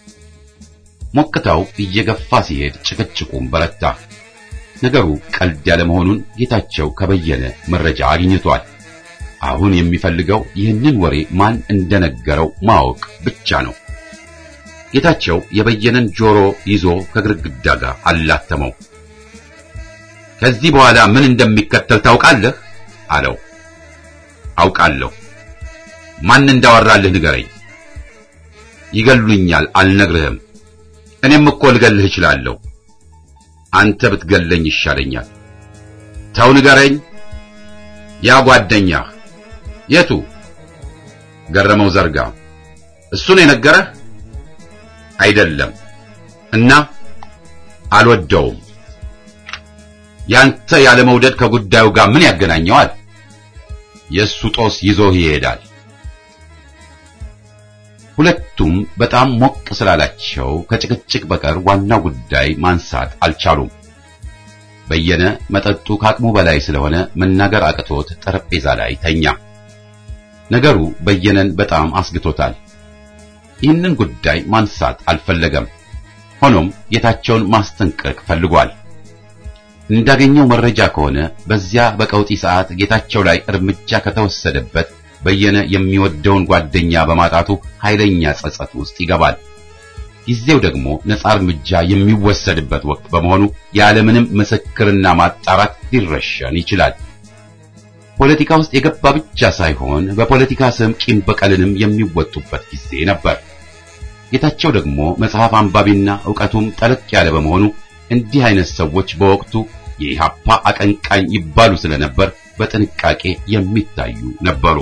ሞቅታው እየገፋ ሲሄድ ጭቅጭቁም በረታ። ነገሩ ቀልድ ያለ መሆኑን ጌታቸው ከበየነ መረጃ አግኝቷል። አሁን የሚፈልገው ይህንን ወሬ ማን እንደነገረው ማወቅ ብቻ ነው። ጌታቸው የበየነን ጆሮ ይዞ ከግድግዳ ጋር አላተመው። ከዚህ በኋላ ምን እንደሚከተል ታውቃለህ? አለው። አውቃለሁ። ማን እንዳወራልህ ንገረኝ። ይገሉኛል፣ አልነግርህም። እኔም እኮ ልገልህ እችላለሁ። አንተ ብትገለኝ ይሻለኛል። ተው ንገረኝ። ያ ጓደኛህ? የቱ? ገረመው ዘርጋ። እሱ ነው የነገረህ? አይደለም። እና አልወደውም። ያንተ ያለ መውደድ ከጉዳዩ ጋር ምን ያገናኘዋል? የሱ ጦስ ይዞህ ይሄዳል። ሁለቱም በጣም ሞቅ ስላላቸው ከጭቅጭቅ በቀር ዋናው ጉዳይ ማንሳት አልቻሉም። በየነ መጠጡ ከአቅሙ በላይ ስለሆነ መናገር አቅቶት ጠረጴዛ ላይ ተኛ። ነገሩ በየነን በጣም አስግቶታል። ይህንን ጉዳይ ማንሳት አልፈለገም። ሆኖም ጌታቸውን ማስጠንቀቅ ፈልጓል። እንዳገኘው መረጃ ከሆነ በዚያ በቀውጢ ሰዓት ጌታቸው ላይ እርምጃ ከተወሰደበት በየነ የሚወደውን ጓደኛ በማጣቱ ኃይለኛ ጸጸት ውስጥ ይገባል። ጊዜው ደግሞ ነፃ እርምጃ የሚወሰድበት ወቅት በመሆኑ ያለምንም ምስክርና ማጣራት ሊረሸን ይችላል። ፖለቲካ ውስጥ የገባ ብቻ ሳይሆን በፖለቲካ ስም ቂም በቀልንም የሚወጡበት ጊዜ ነበር። ጌታቸው ደግሞ መጽሐፍ አንባቢና ዕውቀቱም ጠለቅ ያለ በመሆኑ እንዲህ አይነት ሰዎች በወቅቱ የኢሃፓ አቀንቃኝ ይባሉ ስለነበር በጥንቃቄ የሚታዩ ነበሩ።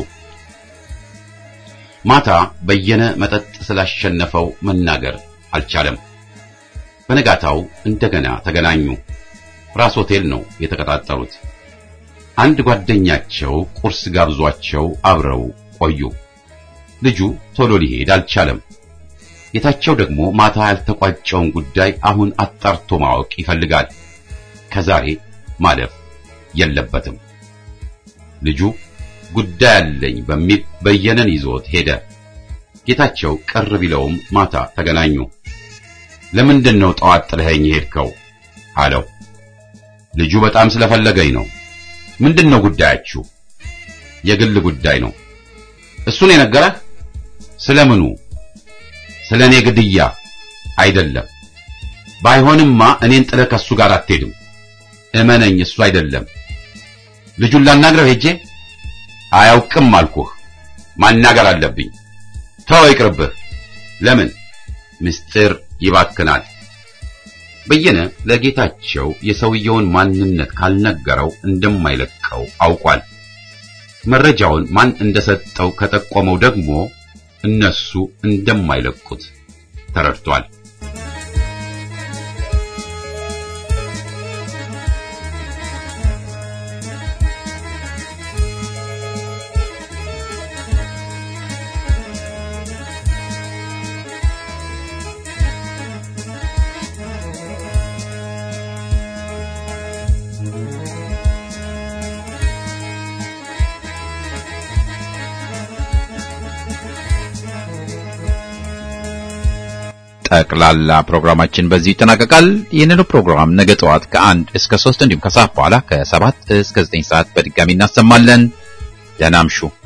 ማታ በየነ መጠጥ ስላሸነፈው መናገር አልቻለም። በነጋታው እንደገና ተገናኙ። ራስ ሆቴል ነው የተቀጣጠሩት። አንድ ጓደኛቸው ቁርስ ጋብዟቸው አብረው ቆዩ። ልጁ ቶሎ ሊሄድ አልቻለም። ጌታቸው ደግሞ ማታ ያልተቋጨውን ጉዳይ አሁን አጣርቶ ማወቅ ይፈልጋል። ከዛሬ ማለፍ የለበትም። ልጁ ጉዳይ አለኝ በሚል በየነን ይዞት ሄደ። ጌታቸው ቅር ቢለውም ማታ ተገናኙ። ለምንድን ነው ጠዋት ጥለኸኝ ሄድከው? አለው። ልጁ በጣም ስለፈለገኝ ነው። ምንድነው ጉዳያችሁ? የግል ጉዳይ ነው። እሱን የነገረህ? ስለምኑ? ስለኔ ግድያ አይደለም። ባይሆንማ እኔን ጥለህ ከሱ ጋር አትሄድም። እመነኝ፣ እሱ አይደለም። ልጁን ላናግረው ሄጄ አያውቅም አልኩህ። ማናገር አለብኝ። ተው ይቅርብህ። ለምን? ምስጢር ይባክናል። በየነ ለጌታቸው የሰውየውን ማንነት ካልነገረው እንደማይለቀው አውቋል። መረጃውን ማን እንደሰጠው ከጠቆመው ደግሞ እነሱ እንደማይለቁት ተረድቷል። ጠቅላላ ፕሮግራማችን በዚህ ይጠናቀቃል። ይህንን ፕሮግራም ነገ ጠዋት ከ1 እስከ 3 እንዲሁም ከሰዓት በኋላ ከ7 እስከ 9 ሰዓት በድጋሚ እናሰማለን። ደህና እምሹ።